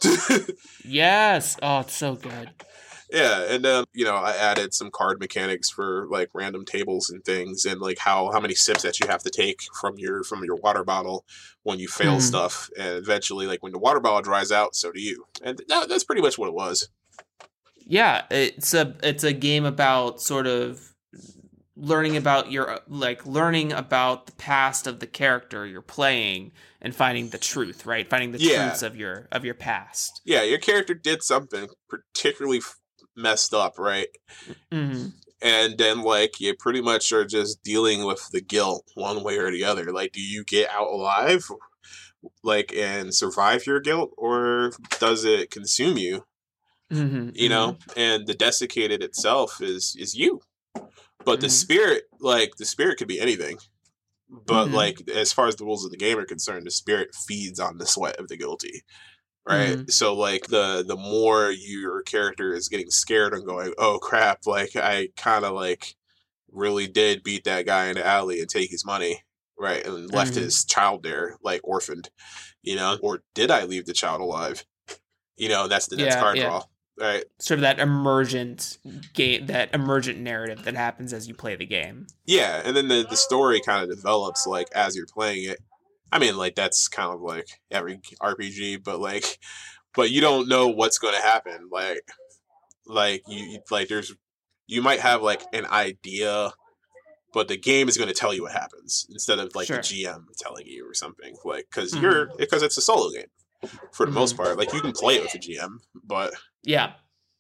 Yes. Oh, it's so good. Yeah, and then, you know, I added some card mechanics for like random tables and things, and like how, how many sips that you have to take from your from your water bottle when you fail mm. stuff, and eventually, like when the water bottle dries out, so do you. And that, that's pretty much what it was. Yeah, it's a it's a game about sort of learning about your like learning about the past of the character you're playing and finding the truth, right? Finding the yeah. truths of your of your past. Yeah, your character did something particularly f- messed up, right? Mm-hmm. And then like you pretty much are just dealing with the guilt one way or the other. Like, do you get out alive, like, and survive your guilt, or does it consume you? Mm-hmm. You know, mm-hmm. and the Desiccated itself is is you. But mm-hmm. the spirit, like, the spirit could be anything. But, mm-hmm. like, as far as the rules of the game are concerned, the spirit feeds on the sweat of the guilty. Right? Mm-hmm. So, like, the the more your character is getting scared and going, oh, crap, like, I kind of, like, really did beat that guy in the alley and take his money, right? And left mm-hmm. his child there, like, orphaned, you know? Or did I leave the child alive? You know, that's the next yeah, card yeah. draw. Right. Sort of that emergent game, that emergent narrative that happens as you play the game. Yeah, and then the, the story kind of develops, like, as you're playing it. I mean, like, that's kind of like every R P G, but, like, but you don't know what's going to happen. Like, like, you, like, there's, you might have, like, an idea, but the game is going to tell you what happens instead of, like, sure. the G M telling you or something. Like, because mm-hmm. you're, because it's a solo game for the mm-hmm. most part. Like, you can play it with a G M, but... Yeah.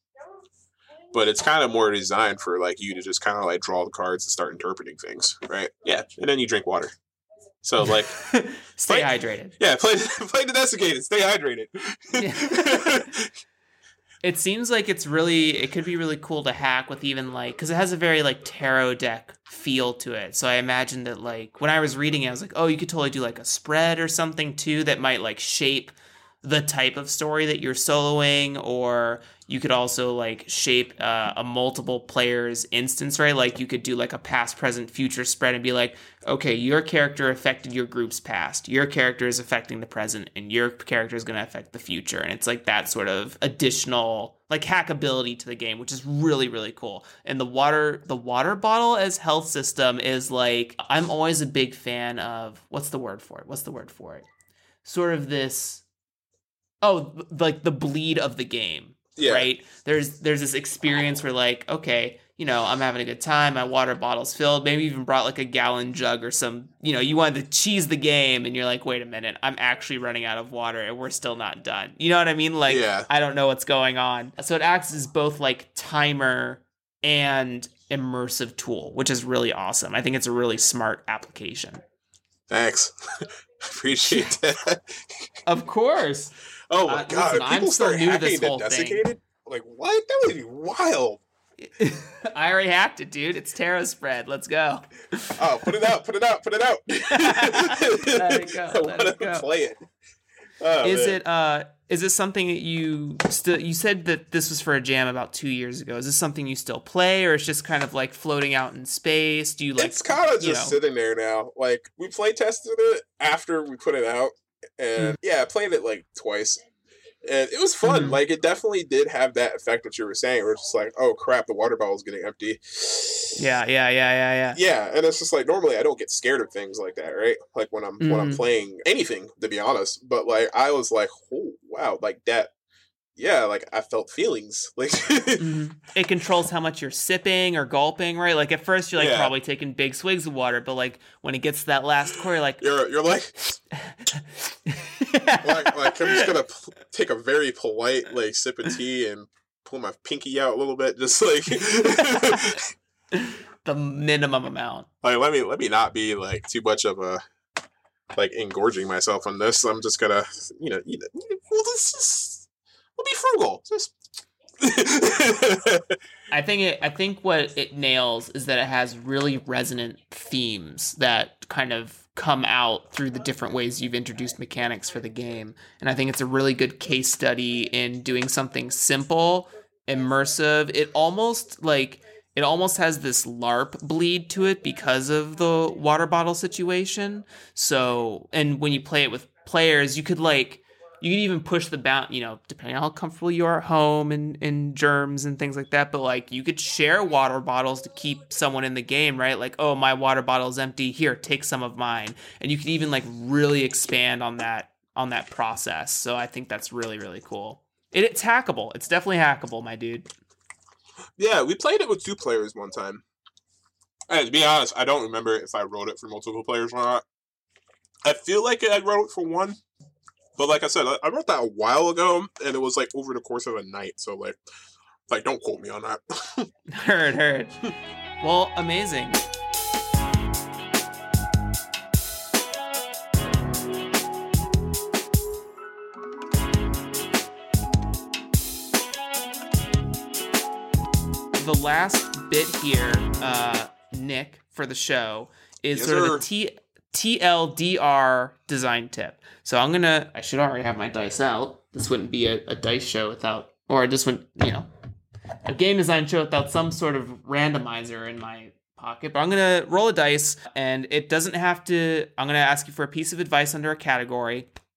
But it's kind of more designed for, like, you to just kind of, like, draw the cards and start interpreting things, right? Yeah, and then you drink water. So, like... stay play, hydrated. Yeah, play, play the desiccated. Stay hydrated. Yeah. It seems like it's really... It could be really cool to hack with even, like... Because it has a very, like, tarot deck feel to it. So I imagine that, like... When I was reading it, I was like, oh, you could totally do, like, a spread or something, too, that might, like, shape... the type of story that you're soloing, or you could also like shape uh, a multiple players instance, right? Like you could do like a past, present, future spread and be like, okay, your character affected your group's past, your character is affecting the present, and your character is going to affect the future. And it's like that sort of additional like hackability to the game, which is really, really cool. And the water, the water bottle as health system is like, I'm always a big fan of, what's the word for it? What's the word for it? Sort of this, Oh, like the bleed of the game, yeah. right? There's there's this experience where like, okay, you know, I'm having a good time. My water bottle's filled. Maybe even brought like a gallon jug or some, you know, you wanted to cheese the game and you're like, wait a minute, I'm actually running out of water and we're still not done. You know what I mean? Like, yeah. I don't know what's going on. So it acts as both like timer and immersive tool, which is really awesome. I think it's a really smart application. Thanks. Appreciate that. Of course. Oh my uh, god! Listen, I'm still new to this whole desiccated? thing. Like what? That would be wild. I already hacked it, dude. It's tarot spread. Let's go. Oh, put it out! Put it out! Put it out! Let it go. Let it go. Play it. Oh, is man. it? Uh, is this something that you still? You said that this was for a jam about two years ago. Is this something you still play, or it's just kind of like floating out in space? Do you like? It's kind of just you know, sitting there now. Like we play tested it after we put it out. And yeah, I played it like twice, and it was fun. Mm-hmm. Like it definitely did have that effect that you were saying. Where it's just like, oh crap, the water bottle is getting empty. Yeah, yeah, yeah, yeah, yeah. Yeah, and it's just like normally I don't get scared of things like that, right? Like when I'm mm-hmm. when I'm playing anything, to be honest. But like I was like, oh wow, like that. Yeah, like I felt feelings. Like mm-hmm. It controls how much you're sipping or gulping, right? Like at first you're like yeah. probably taking big swigs of water, but like when it gets to that last core, you're like you're you're like, like like I'm just gonna p- take a very polite like sip of tea and pull my pinky out a little bit, just like the minimum amount. Like let me let me not be like too much of a like engorging myself on this. I'm just gonna you know you know well this is. We'll be frugal. Just... I think it. I think what it nails is that it has really resonant themes that kind of come out through the different ways you've introduced mechanics for the game. And I think it's a really good case study in doing something simple, immersive. It almost like it almost has this LARP bleed to it because of the water bottle situation. So, and when you play it with players, you could like. You can even push the bound, you know, depending on how comfortable you are at home and, and germs and things like that. But like you could share water bottles to keep someone in the game, right? Like, oh, my water bottle is empty. Here, take some of mine. And you could even like really expand on that on that process. So I think that's really, really cool. It, it's hackable. It's definitely hackable, my dude. Yeah, we played it with two players one time. And to be honest, I don't remember if I wrote it for multiple players or not. I feel like I wrote it for one. But like I said, I wrote that a while ago, and it was like over the course of a night. So like, like don't quote me on that. Heard, heard. Well, amazing. The last bit here, uh, Nick, for the show is yes, sort sir. of the T. T L D R design tip. So I'm gonna, I should already have my dice out. This wouldn't be a, a dice show without, or this wouldn't, you know, a game design show without some sort of randomizer in my pocket. But I'm gonna roll a dice, and it doesn't have to, I'm gonna ask you for a piece of advice under a category.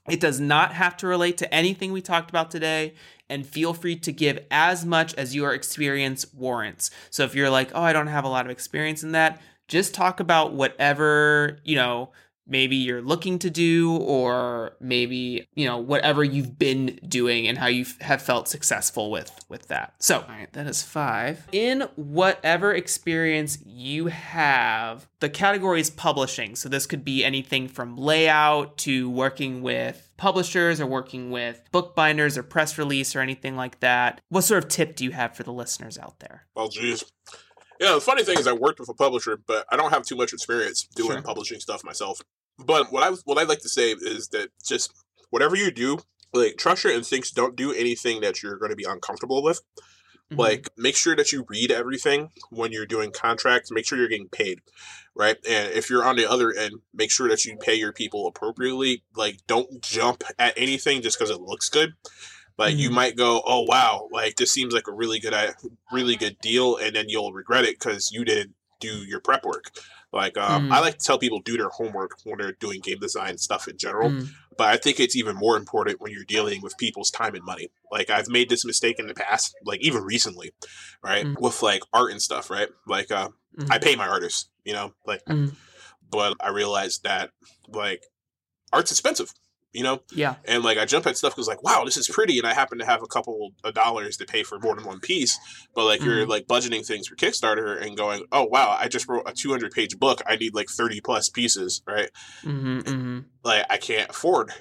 It does not have to relate to anything we talked about today, and feel free to give as much as your experience warrants. So if you're like, oh, I don't have a lot of experience in that, just talk about whatever, you know, maybe you're looking to do, or maybe, you know, whatever you've been doing and how you have felt successful with with that. So, all right, that is five. In whatever experience you have, the category is publishing. So this could be anything from layout to working with publishers or working with bookbinders or press release or anything like that. What sort of tip do you have for the listeners out there? Well, geez. Yeah, the funny thing is I worked with a publisher, but I don't have too much experience doing Sure. publishing stuff myself. But what I what I'd like to say is that just whatever you do, like trust your instincts. Don't do anything that you're going to be uncomfortable with. Mm-hmm. Like make sure that you read everything when you're doing contracts. Make sure you're getting paid, right? And if you're on the other end, make sure that you pay your people appropriately. Like don't jump at anything just because it looks good. Like mm-hmm. you might go, oh wow, like this seems like a really good, really good deal, and then you'll regret it because you didn't do your prep work. Like um, mm-hmm. I like to tell people do their homework when they're doing game design stuff in general, mm-hmm. but I think it's even more important when you're dealing with people's time and money. Like I've made this mistake in the past, like even recently, right, mm-hmm. with like art and stuff, right? Like uh, mm-hmm. I pay my artists, you know, like, mm-hmm. but I realized that like art's expensive. You know? Yeah. And like I jump at stuff because like, wow, this is pretty, and I happen to have a couple of dollars to pay for more than one piece. But like mm-hmm. you're like budgeting things for Kickstarter and going, oh wow, I just wrote a two hundred page book. I need like thirty plus pieces, right? Mm-hmm, mm-hmm. Like I can't afford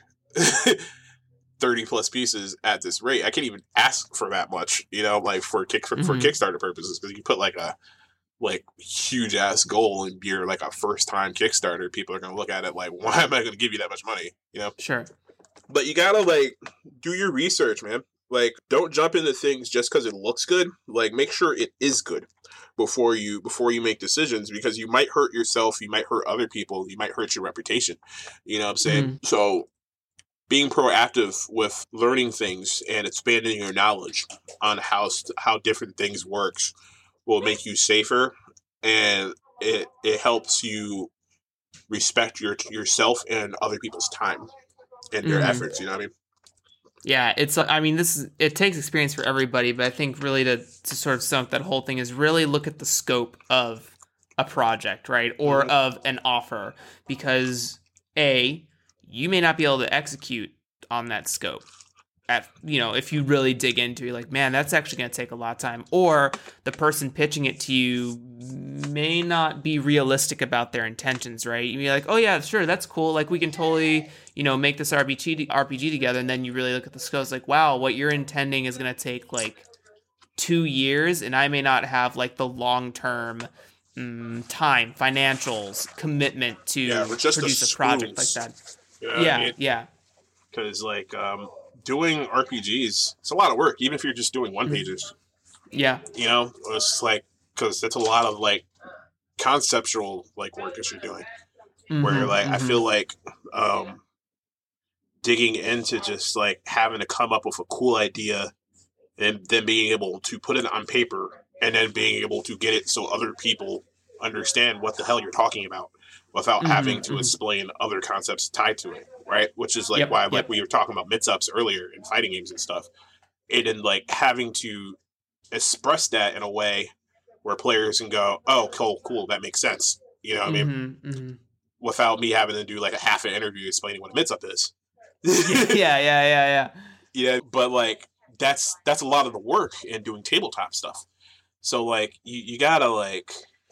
thirty plus pieces at this rate. I can't even ask for that much, you know, like for kick for, mm-hmm. for Kickstarter purposes, because you put like a like huge ass goal and you're like a first time Kickstarter, people are gonna look at it like, why am I gonna give you that much money? You know? Sure. But you gotta like do your research, man. Like don't jump into things just because it looks good. Like make sure it is good before you before you make decisions, because you might hurt yourself, you might hurt other people, you might hurt your reputation. You know what I'm saying? Mm-hmm. So being proactive with learning things and expanding your knowledge on how how different things works will make you safer, and it it helps you respect your yourself and other people's time and their mm-hmm. efforts. You know what I mean? Yeah, it's. I mean, this is. It takes experience for everybody, but I think really to to sort of sum up that whole thing is really look at the scope of a project, right, or mm-hmm. of an offer, because A, you may not be able to execute on that scope. At, you know, if you really dig into it, like, man, that's actually going to take a lot of time. Or the person pitching it to you may not be realistic about their intentions, right? You'd be like, oh, yeah, sure, that's cool. Like, we can totally, you know, make this R P G, R P G together. And then you really look at the scope, it's like, wow, what you're intending is going to take, like, two years. And I may not have, like, the long-term um, time, financials, commitment to yeah, produce a project like that. You know yeah, I mean? yeah. Because, like, um... doing R P Gs, it's a lot of work, even if you're just doing one pages. Yeah. You know, it's like, because it's a lot of like conceptual like work that you're doing. Mm-hmm, where like, mm-hmm. I feel like um, digging into just like having to come up with a cool idea and then being able to put it on paper and then being able to get it so other people understand what the hell you're talking about without mm-hmm, having to mm-hmm. explain other concepts tied to it. Right, which is like yep, why, like yep. we were talking about mix-ups earlier in fighting games and stuff, and then like having to express that in a way where players can go, "Oh, cool, cool, that makes sense." You know what mm-hmm, I mean? Mm-hmm. Without me having to do like a half an interview explaining what a mix-up is. yeah, yeah, yeah, yeah. Yeah, but like that's that's a lot of the work in doing tabletop stuff. So like you, you gotta like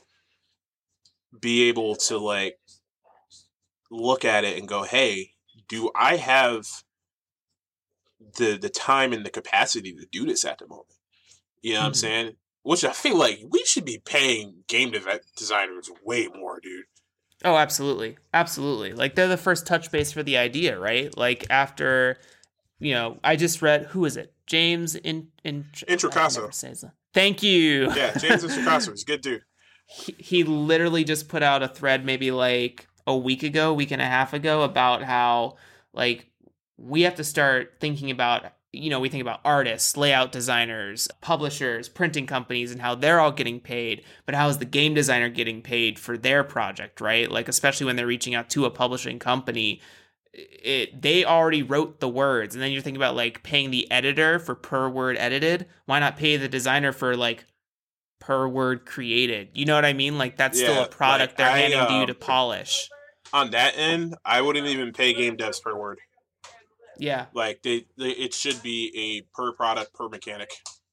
be able to like look at it and go, "Hey, do I have the the time and the capacity to do this at the moment?" You know what mm-hmm. I'm saying? Which I feel like we should be paying game de- designers way more, dude. Oh, absolutely. Absolutely. Like, they're the first touch base for the idea, right? Like, after, you know, I just read, who is it? James in... in Introcaso. Thank you. Yeah, James Introcaso. He's a good dude. He, he literally just put out a thread maybe like a week ago, week and a half ago, about how, like, we have to start thinking about, you know, we think about artists, layout designers, publishers, printing companies, and how they're all getting paid, but how is the game designer getting paid for their project, right? Like, especially when they're reaching out to a publishing company, it they already wrote the words, and then you're thinking about like paying the editor for per word edited. Why not pay the designer for like per word created? You know what I mean? Like that's Yeah, still a product like, they're I, handing to you um, to polish. On that end, I wouldn't even pay game devs per word. Yeah. Like they, they it should be a per product per mechanic.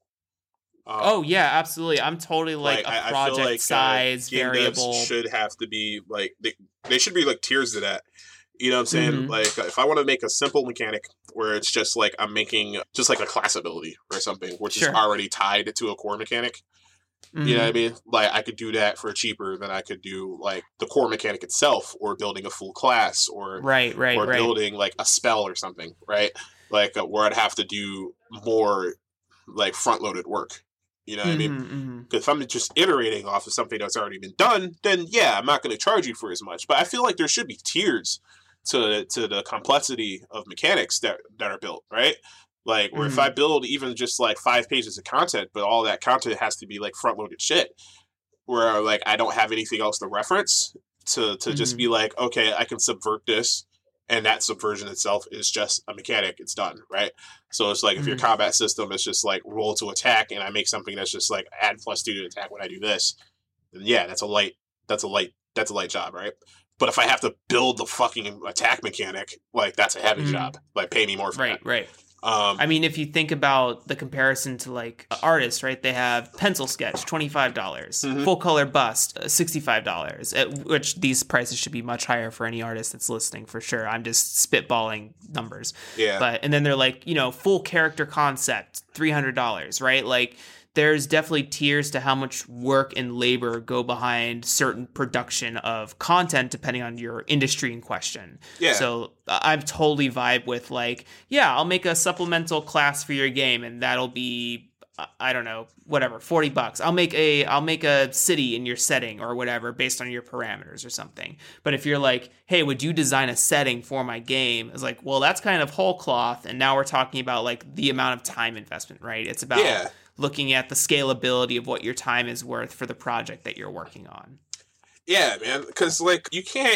Um, Oh yeah, absolutely. I'm totally like, like, a I- I feel project like, uh, size game variable. devs should have to be like they, they should be like tiers to that. You know what I'm saying? Mhm. Like if I want to make a simple mechanic where it's just like I'm making just like a class ability or something, which Sure. is already tied to a core mechanic. You know what I mean? Like I could do that for cheaper than I could do like the core mechanic itself, or building a full class, or Right, right, or right. building like a spell or something, right? Like uh, where I'd have to do more like front loaded work. You know what I mean? Mhm, mhm. Because if I'm just iterating off of something that's already been done, then yeah, I'm not going to charge you for as much. But I feel like there should be tiers to to the complexity of mechanics that that are built, right? Like, where if I build even just like five pages of content, but all that content has to be like front loaded shit, where like I don't have anything else to reference to to just Mhm. be like, okay, I can subvert this, and that subversion itself is just a mechanic. It's done, right? So it's like if your Mhm. combat system is just like roll to attack, and I make something that's just like add plus two to attack when I do this, then yeah, that's a light, that's a light, that's a light job, right? But if I have to build the fucking attack mechanic, like that's a heavy Mhm. job. Like pay me more for Right, that. right. Um, I mean, if you think about the comparison to like artists, right? They have pencil sketch, twenty-five dollars, Mhm. full color bust, uh, sixty-five dollars, at which these prices should be much higher for any artist that's listening for sure. I'm just spitballing numbers. Yeah. But, and then they're like, you know, full character concept, three hundred dollars, right? Like, there's definitely tiers to how much work and labor go behind certain production of content depending on your industry in question. Yeah. So uh, I'm totally vibe with like, yeah, I'll make a supplemental class for your game and that'll be uh, I don't know, whatever, forty bucks. I'll make a I'll make a city in your setting or whatever based on your parameters or something. But if you're like, "Hey, would you design a setting for my game?" It's like, "Well, that's kind of whole cloth." And now we're talking about like the amount of time investment, right? It's about Yeah. looking at the scalability of what your time is worth for the project that you're working on. Yeah, man, because like you can't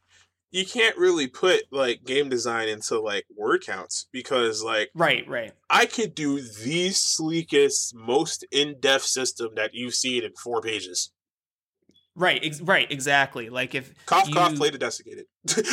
you can't really put like game design into like word counts, because like Right, right. I could do the sleekest, most in-depth system that you've seen in four pages. Right, ex- right, exactly. Like if Cough, you cough, play the desiccated.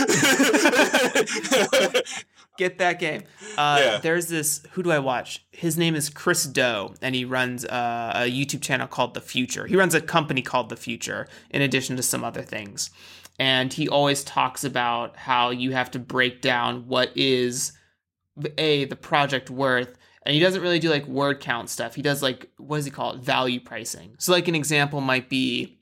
get that game. Uh, Yeah. There's this, who do I watch? His name is Chris Do, and he runs uh, a YouTube channel called The Future. He runs a company called The Future, in addition to some other things. And he always talks about how you have to break down what is, A, the project worth, and he doesn't really do like word count stuff. He does like, what does he call it? Value pricing. So like an example might be,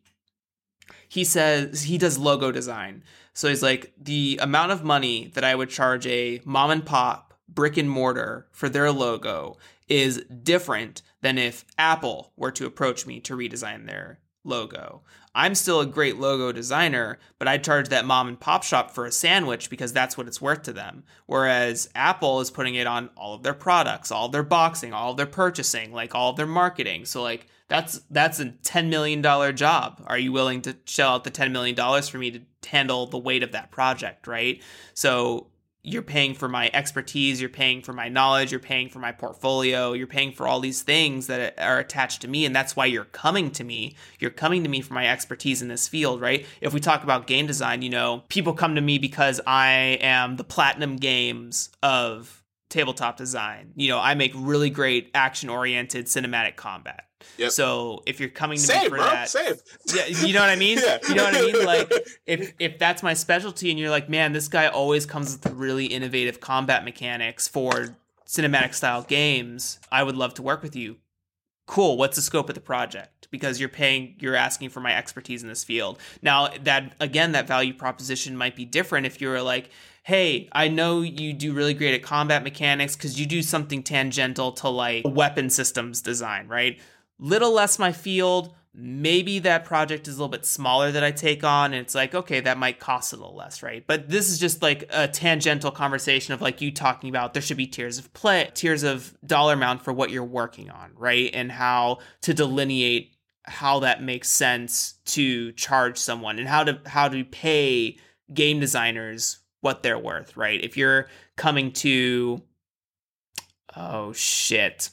he says he does logo design. So he's like, the amount of money that I would charge a mom and pop brick and mortar for their logo is different than if Apple were to approach me to redesign their logo. I'm still a great logo designer, but I'd charge that mom and pop shop for a sandwich because that's what it's worth to them. Whereas Apple is putting it on all of their products, all of their boxing, all of their purchasing, like all of their marketing. So like that's that's a ten million dollars job. Are you willing to shell out the ten million dollars for me to handle the weight of that project, right? So you're paying for my expertise, you're paying for my knowledge, you're paying for my portfolio, you're paying for all these things that are attached to me, and that's why you're coming to me. You're coming to me for my expertise in this field, right? If we talk about game design, you know, people come to me because I am the platinum games of tabletop design. You know, I make really great action-oriented cinematic combat. Yep. So if you're coming to Same, me for bro. that, Same. yeah, you know what I mean? Yeah. You know what I mean? Like if if that's my specialty and you're like, man, this guy always comes with really innovative combat mechanics for cinematic style games, I would love to work with you. Cool. What's the scope of the project? Because you're paying, you're asking for my expertise in this field. Now that, again, that value proposition might be different if you're like, hey, I know you do really great at combat mechanics because you do something tangential to like weapon systems design, right? Little less my field. Maybe that project is a little bit smaller that I take on, and it's like, okay, that might cost a little less, right? But this is just like a tangential conversation of like you talking about there should be tiers of play, tiers of dollar amount for what you're working on, right? And how to delineate how that makes sense to charge someone and how to how to pay game designers what they're worth, right? If you're coming to, oh shit,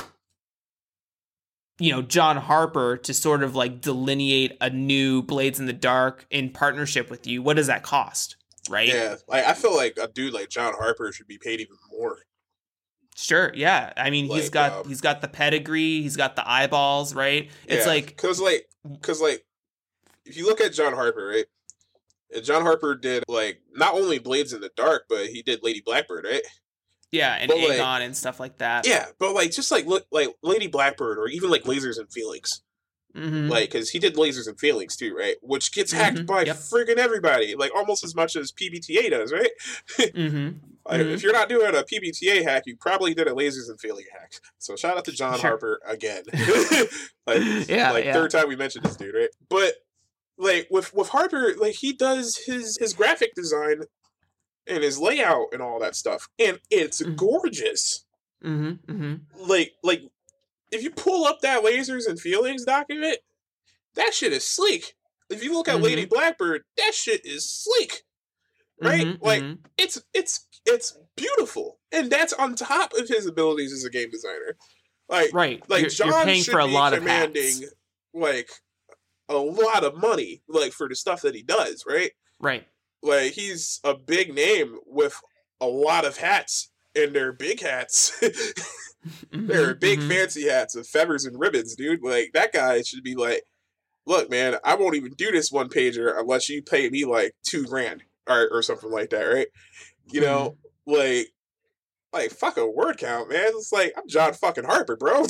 you know, John Harper to sort of like delineate a new Blades in the Dark in partnership with you, what does that cost, right? Yeah, like I feel like a dude like John Harper should be paid even more. Sure, yeah. I mean, Like, he's got um, he's got the pedigree, he's got the eyeballs, right? It's yeah, like because like because like if you look at John Harper, right? And John Harper did like not only Blades in the Dark, but he did Lady Blackbird, right? yeah, and but, like, Aegon and stuff like that. Yeah, but like just like look like Lady Blackbird or even like Lasers and Feelings. Mm-hmm. Like, because he did Lasers and Feelings too, right? Which gets hacked Mhm, by yep. friggin' everybody, like almost as much as P B T A does, right? mm-hmm. Like, Mhm. if you're not doing a P B T A hack, you probably did a Lasers and Feeling hack. So shout out to John Sure. Harper again. like, Yeah, like yeah. third time we mentioned this dude, right? But like with with Harper, like he does his his graphic design and his layout and all that stuff, and it's Mhm. gorgeous. Mm-hmm. Mm-hmm. Like like if you pull up that Lasers and Feelings document, that shit is sleek. If you look at Mhm. Lady Blackbird, that shit is sleek. Right? Mhm, Like mhm. it's it's it's beautiful. And that's on top of his abilities as a game designer. Like Right. like you're, John you're paying should for a be lot of commanding hats. like a lot of money like for the stuff that he does, right? Right. Like he's a big name with a lot of hats and they're big hats. They're Mhm, big mhm. fancy hats with feathers and ribbons, dude. Like that guy should be like, look, man, I won't even do this one pager unless you pay me like two grand or or something like that, right? You know, like like fuck a word count, man. It's like I'm John fucking Harper, bro.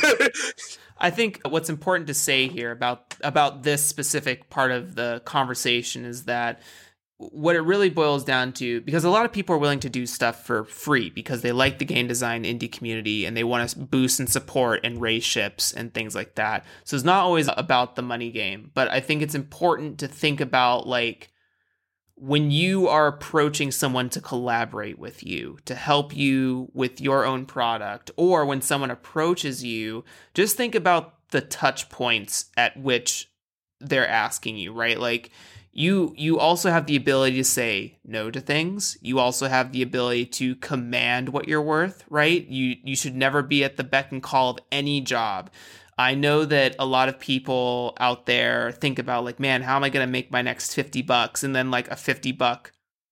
I think what's important to say here about about this specific part of the conversation is that what it really boils down to, because a lot of people are willing to do stuff for free because they like the game design indie community and they want to boost and support and raise ships and things like that. So it's not always about the money game, but I think it's important to think about like when you are approaching someone to collaborate with you, to help you with your own product, or when someone approaches you, just think about the touch points at which they're asking you, right? Like you you also have the ability to say no to things. You also have the ability to command what you're worth, right? You you should never be at the beck and call of any job. I know that a lot of people out there think about like, man, how am I going to make my next fifty bucks? And then like a fifty buck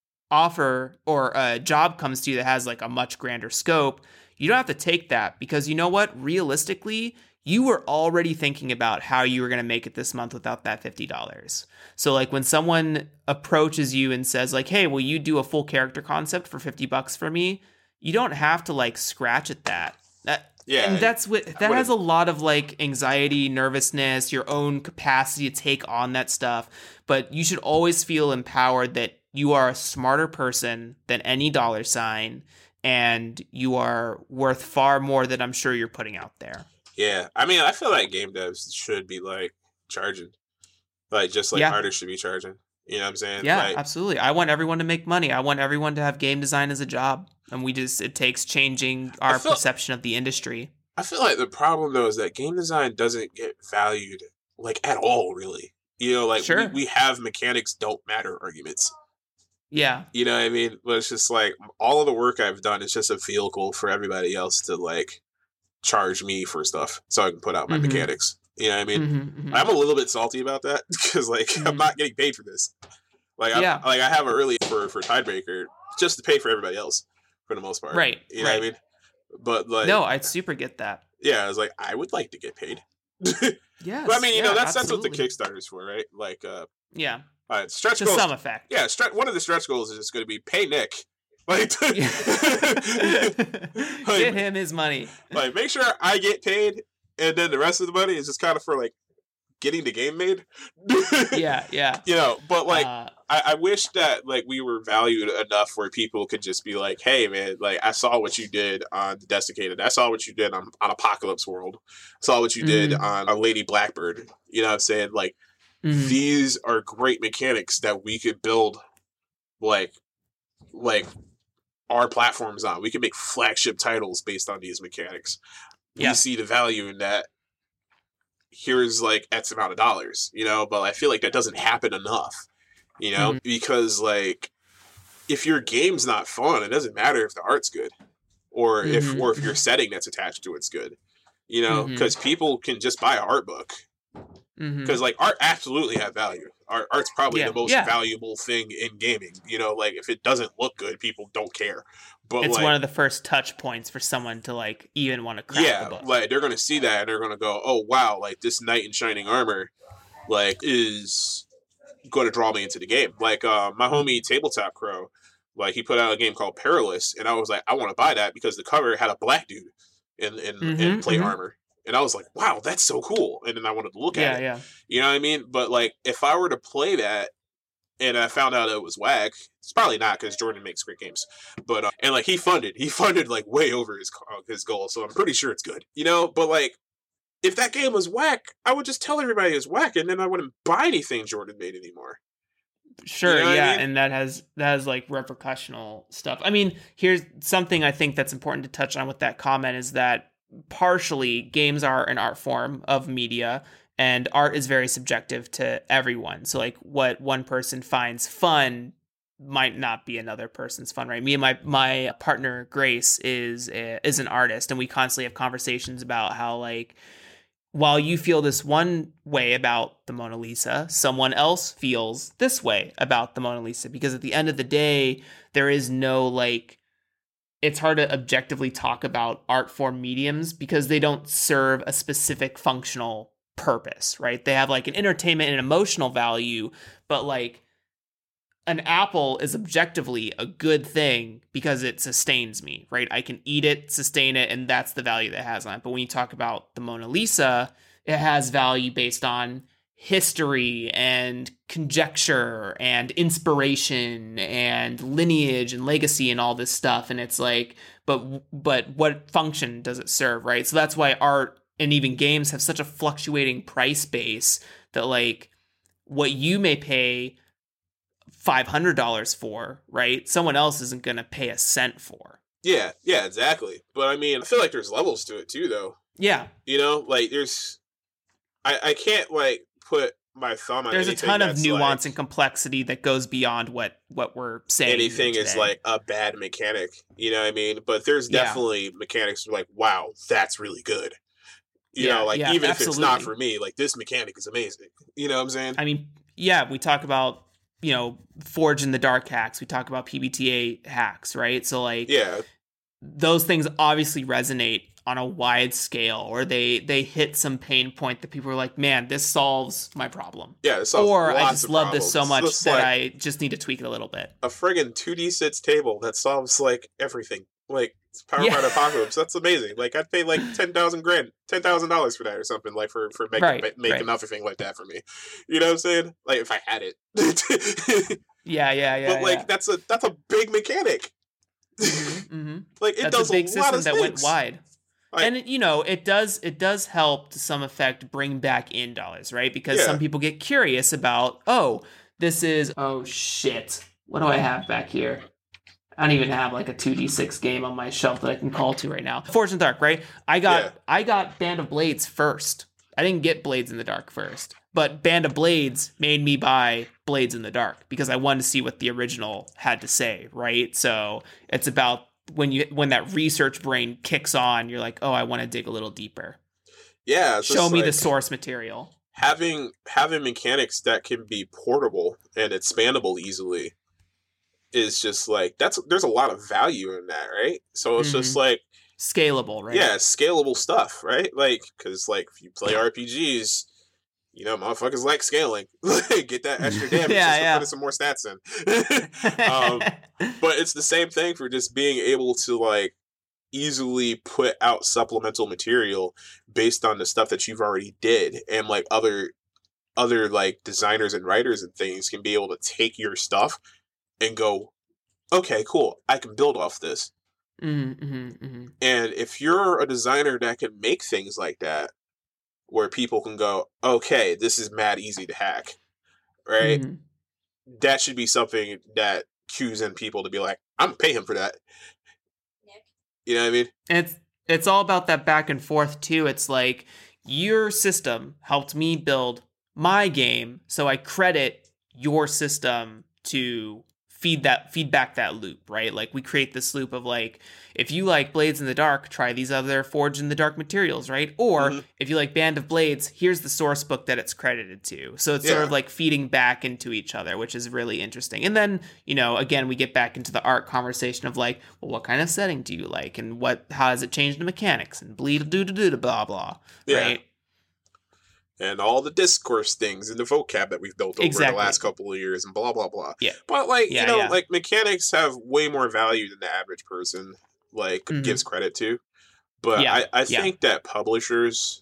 offer or a job comes to you that has like a much grander scope. You don't have to take that because you know what? Realistically, you were already thinking about how you were going to make it this month without that fifty dollars. So like when someone approaches you and says like, hey, will you do a full character concept for fifty bucks for me? You don't have to like scratch at that. That Yeah, and that's what that what has it- a lot of like anxiety, nervousness, your own capacity to take on that stuff. But you should always feel empowered that you are a smarter person than any dollar sign, and you are worth far more than I'm sure you're putting out there. Yeah, I mean, I feel like game devs should be like charging, like just like Yeah. artists should be charging. You know what I'm saying? Yeah, like, absolutely. I want everyone to make money. I want everyone to have game design as a job. And we just, it takes changing our feel- perception of the industry. I feel like the problem though is that game design doesn't get valued like at all, really. You know, like Sure. we, we have mechanics don't matter arguments. Yeah. You know what I mean? But it's just like all of the work I've done is just a vehicle for everybody else to like charge me for stuff so I can put out my Mhm. mechanics. You know what I mean? Mhm, mhm. I'm a little bit salty about that because like I'm Mhm. not getting paid for this. Like I Yeah. like I have it early for for Tidebreaker just to pay for everybody else for the most part. Right, You know right. what I mean? But like No, I super get that. yeah, I was like, I would like to get paid. Yes, But I mean, you yeah, know, that's that's what the absolutely. Kickstarter's for, right? Like uh Yeah. all right, stretch To goals. some effect. Yeah, stre- one of the stretch goals is just going to be pay Nick. Like, Get him his money. like, make sure I get paid, and then the rest of the money is just kind of for like getting the game made. Yeah, yeah. You know, but like, Uh, I, I wish that like we were valued enough where people could just be like, "Hey, man, like I saw what you did on the Desiccated. I saw what you did on, on Apocalypse World. I saw what you did Mhm. on a Lady Blackbird. You know what I'm saying? Like, mhm. these are great mechanics that we could build, like, like our platforms on. We can make flagship titles based on these mechanics. We Yeah. see the value in that. Here's like X amount of dollars, you know, but I feel like that doesn't happen enough, you know, Mhm. because like if your game's not fun, it doesn't matter if the art's good, or Mm-hmm. if or if your setting that's attached to it's good. You know, because Mm-hmm. people can just buy an art book. Mhm. Because like art absolutely have value. Art art's probably Yeah, the most yeah. valuable thing in gaming. You know, like if it doesn't look good, people don't care. But It's like, one of the first touch points for someone to like even want to craft yeah, the book. like they're gonna see that and they're gonna go, oh wow, like this knight in shining armor, like is going to draw me into the game. Like uh, my homie Tabletop Crow, like he put out a game called Perilous, and I was like, I want to buy that because the cover had a black dude in in, Mhm, in plate mhm. armor. And I was like, wow, that's so cool. And then I wanted to look Yeah, at it. yeah. You know what I mean? But like, if I were to play that and I found out it was whack, it's probably not because Jordan makes great games. But, uh, and like he funded, he funded like way over his, uh, his goal. So I'm pretty sure it's good, you know? But like, if that game was whack, I would just tell everybody it was whack and then I wouldn't buy anything Jordan made anymore. Sure, You know what I yeah, mean? and that has that has like repercussional stuff. I mean, here's something I think that's important to touch on with that comment is that partially games are an art form of media, and art is very subjective to everyone. So like what one person finds fun might not be another person's fun, right? Me and my my partner Grace is a, is an artist, and we constantly have conversations about how like while you feel this one way about the Mona Lisa, someone else feels this way about the Mona Lisa, because at the end of the day, there is no like, it's hard to objectively talk about art form mediums because they don't serve a specific functional purpose, right? They have like an entertainment and emotional value, but like an apple is objectively a good thing because it sustains me, right? I can eat it, sustain it, and that's the value that it has on it. But when you talk about the Mona Lisa, it has value based on history and conjecture and inspiration and lineage and legacy and all this stuff. And it's like, but but what function does it serve, right? So that's why art and even games have such a fluctuating price base that like what you may pay five hundred dollars for, right? Someone else isn't going to pay a cent for. Yeah, yeah, exactly. But I mean, I feel like there's levels to it too, though. Yeah. You know, like there's, I, I can't like put my thumb on There's a anything ton of that's, nuance like, and complexity that goes beyond what, what we're saying. anything here is today. like a bad mechanic. You know what I mean? But there's Yeah. definitely mechanics like, wow, that's really good. You Yeah, know, like yeah, even if it's not absolutely. for me, like this mechanic is amazing. You know what I'm saying? I mean, yeah, we talk about, you know, Forge in the Dark hacks. We talk about P B T A hacks, right? So like, Yeah. those things obviously resonate on a wide scale, or they they hit some pain point that people are like, man, this solves my problem. Yeah, it solves Or I lots just of love this so problems. much It's that like I just need to tweak it a little bit. a friggin' two d six table that solves like everything. Like it's Power Yeah. Ride Apocalypse. That's amazing. Like I'd pay like ten thousand grand, ten thousand dollars for that or something. Like for for making Right, ma- making right. another thing like that for me. You know what I'm saying? Like if I had it. Yeah, yeah, yeah. but like yeah. that's a that's a big mechanic. Mm-hmm. Like it That's does a big lot system of that things. went wide. Like, And it, you know, it does it does help to some effect bring back in dollars, right? Because Yeah. some people get curious about, oh, this is oh shit. What do I have back here? I don't even have like a two d six game on my shelf that I can call to right now. Forge in the Dark, right? I got Yeah. I got Band of Blades first. I didn't get Blades in the Dark first. But Band of Blades made me buy Blades in the Dark because I wanted to see what the original had to say, right? So it's about when you when that research brain kicks on, you're like, oh, I want to dig a little deeper. yeah, it's Show just me the like source material. having having mechanics that can be portable and expandable easily is just like that's there's a lot of value in that, right? So it's just Mhm. like Scalable, right? yeah, scalable stuff, right? Like because like if you play R P Gs, you know, motherfuckers like scaling. Get that extra damage Yeah, just to yeah. put in some more stats in. um, but it's the same thing for just being able to like easily put out supplemental material based on the stuff that you've already did, and like other other like designers and writers and things can be able to take your stuff and go, okay, cool, I can build off this. Mm-hmm, mm-hmm, mm-hmm. And if you're a designer that can make things like that, where people can go, okay, this is mad easy to hack, right? Mhm. That should be something that cues in people to be like, I'm gonna pay him for that. You know what I mean? It's it's all about that back and forth too. It's like your system helped me build my game, so I credit your system to feed that feedback that loop, right? Like we create this loop of like, if you like Blades in the Dark, try these other Forged in the Dark materials, right? Or mm-hmm. if you like Band of Blades, here's the source book that it's credited to. So it's yeah. sort of like feeding back into each other, which is really interesting. And then, you know, again, we get back into the art conversation of like, well, what kind of setting do you like? And what, how has it changed the mechanics? And bleed do do do blah blah, yeah. right? And all the discourse things and the vocab that we've built over exactly. the last couple of years and blah, blah, blah. Yeah. But, like, yeah, you know, yeah. like, mechanics have way more value than the average person, like, mm-hmm. gives credit to. But yeah. I, I yeah. think that publishers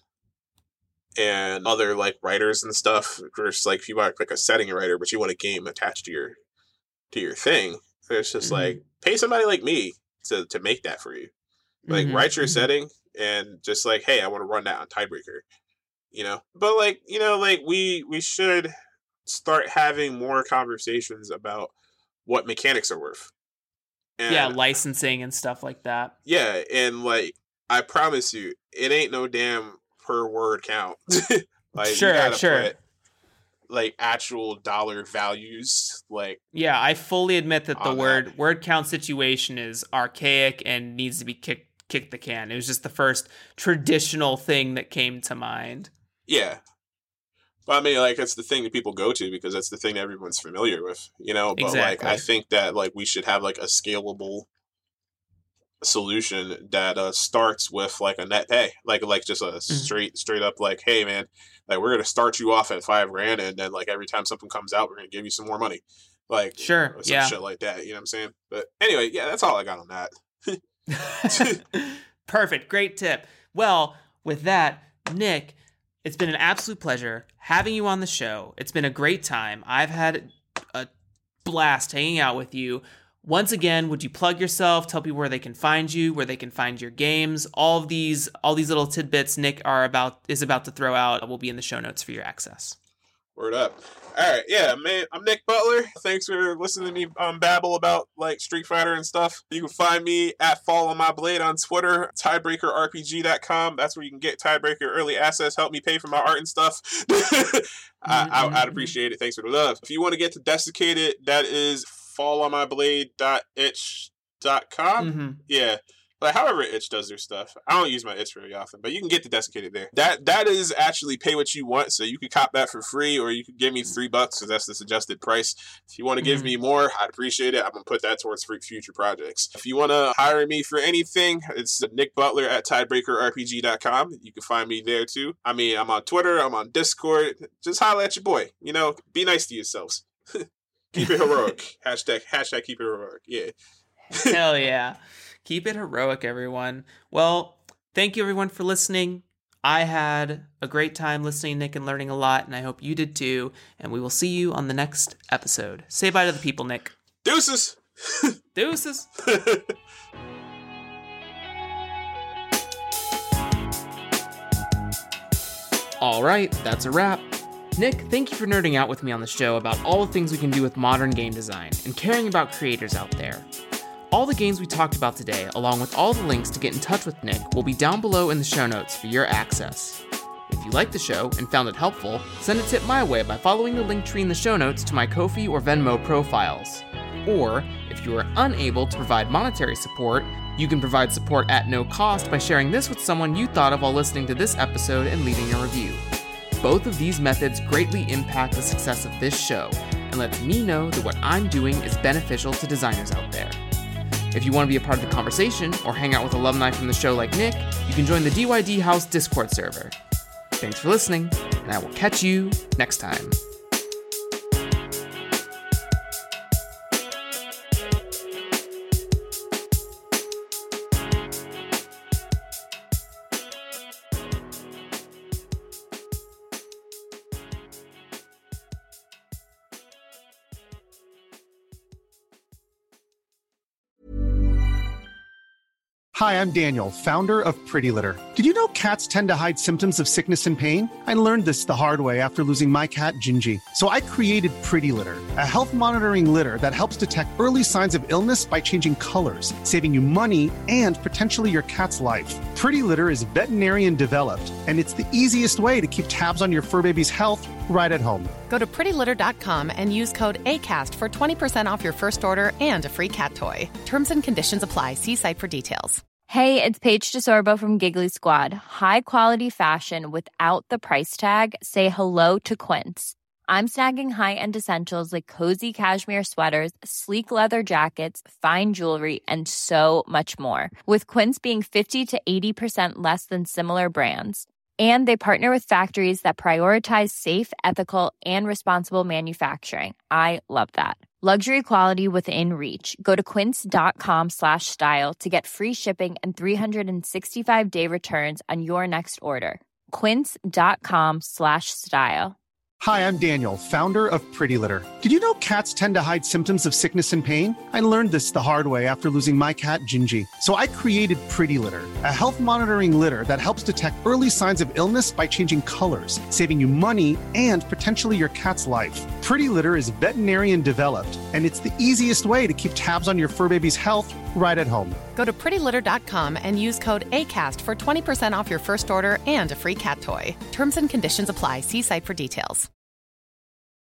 and other, like, writers and stuff, just, like, if you are, like, a setting writer, but you want a game attached to your to your thing, it's just, mm-hmm. like, pay somebody like me to, to make that for you. Like, mm-hmm. write your mm-hmm. setting and just, like, hey, I want to run that on Tiebreaker. You know, but like, you know, like we, we should start having more conversations about what mechanics are worth. And, yeah. Licensing and stuff like that. Yeah. And like, I promise you, it ain't no damn per word count. Like, sure, you gotta sure. put, like actual dollar values. Like, yeah, I fully admit that the word that. word count situation is archaic and needs to be kicked, kicked the can. It was just the first traditional thing that came to mind. Yeah. But I mean, like, it's the thing that people go to because that's the thing that everyone's familiar with, you know? But, exactly. like, I think that, like, we should have, like, a scalable solution that uh, starts with, like, a net pay. Like, like just a mm-hmm. straight, straight up, like, hey, man, like, we're going to start you off at five grand, and then, like, every time something comes out, we're going to give you some more money. Like, sure, some yeah. shit like that, you know what I'm saying? But anyway, yeah, that's all I got on that. Perfect. Great tip. Well, with that, Nick, it's been an absolute pleasure having you on the show. It's been a great time. I've had a blast hanging out with you. Once again, would you plug yourself, tell people where they can find you, where they can find your games? All of these, all these little tidbits Nick are about is about to throw out will be in the show notes for your access. Word up. All right, yeah, man, I'm Nick Butler. Thanks for listening to me um, babble about, like, Street Fighter and stuff. You can find me at Fall on My Blade on Twitter, tiebreaker R P G dot com. That's where you can get Tiebreaker early access, help me pay for my art and stuff. I, I, I'd appreciate it. Thanks for the love. If you want to get to Desiccated, that is fall on my blade dot itch dot com. Mm-hmm. Yeah. Like, however Itch does their stuff. I don't use my Itch very often, but you can get the Desiccated there. That That is actually pay what you want, so you can cop that for free, or you can give me three bucks, because that's the suggested price. If you want to give mm-hmm. me more, I'd appreciate it. I'm going to put that towards future projects. If you want to hire me for anything, it's Nick Butler at tiebreaker R P G dot com. You can find me there, too. I mean, I'm on Twitter. I'm on Discord. Just holler at your boy. You know, be nice to yourselves. Keep it heroic. hashtag, hashtag keep it heroic. Yeah. Hell yeah. Keep it heroic, everyone. Well, thank you, everyone, for listening. I had a great time listening, Nick, and learning a lot, and I hope you did too. And we will see you on the next episode. Say bye to the people, Nick. Deuces. Deuces. All right, that's a wrap. Nick, thank you for nerding out with me on the show about all the things we can do with modern game design and caring about creators out there. All the games we talked about today, along with all the links to get in touch with Nick, will be down below in the show notes for your access. If you liked the show and found it helpful, send a tip my way by following the link tree in the show notes to my Ko-fi or Venmo profiles. Or, if you are unable to provide monetary support, you can provide support at no cost by sharing this with someone you thought of while listening to this episode and leaving a review. Both of these methods greatly impact the success of this show and lets me know that what I'm doing is beneficial to designers out there. If you want to be a part of the conversation or hang out with alumni from the show like Nick, you can join the D Y D House Discord server. Thanks for listening, and I will catch you next time. Hi, I'm Daniel, founder of Pretty Litter. Did you know cats tend to hide symptoms of sickness and pain? I learned this the hard way after losing my cat, Gingy. So I created Pretty Litter, a health monitoring litter that helps detect early signs of illness by changing colors, saving you money and potentially your cat's life. Pretty Litter is veterinarian developed, and it's the easiest way to keep tabs on your fur baby's health right at home. Go to pretty litter dot com and use code ACAST for twenty percent off your first order and a free cat toy. Terms and conditions apply. See site for details. Hey, it's Paige DeSorbo from Giggly Squad. High quality fashion without the price tag. Say hello to Quince. I'm snagging high-end essentials like cozy cashmere sweaters, sleek leather jackets, fine jewelry, and so much more. With Quince being fifty to eighty percent less than similar brands. And they partner with factories that prioritize safe, ethical, and responsible manufacturing. I love that. Luxury quality within reach. Go to quince.com slash style to get free shipping and three sixty-five day returns on your next order. Quince.com slash style. Hi, I'm Daniel, founder of Pretty Litter. Did you know cats tend to hide symptoms of sickness and pain? I learned this the hard way after losing my cat, Gingy. So I created Pretty Litter, a health monitoring litter that helps detect early signs of illness by changing colors, saving you money and potentially your cat's life. Pretty Litter is veterinarian developed, and it's the easiest way to keep tabs on your fur baby's health right at home. Go to pretty litter dot com and use code ACAST for twenty percent off your first order and a free cat toy. Terms and conditions apply. See site for details.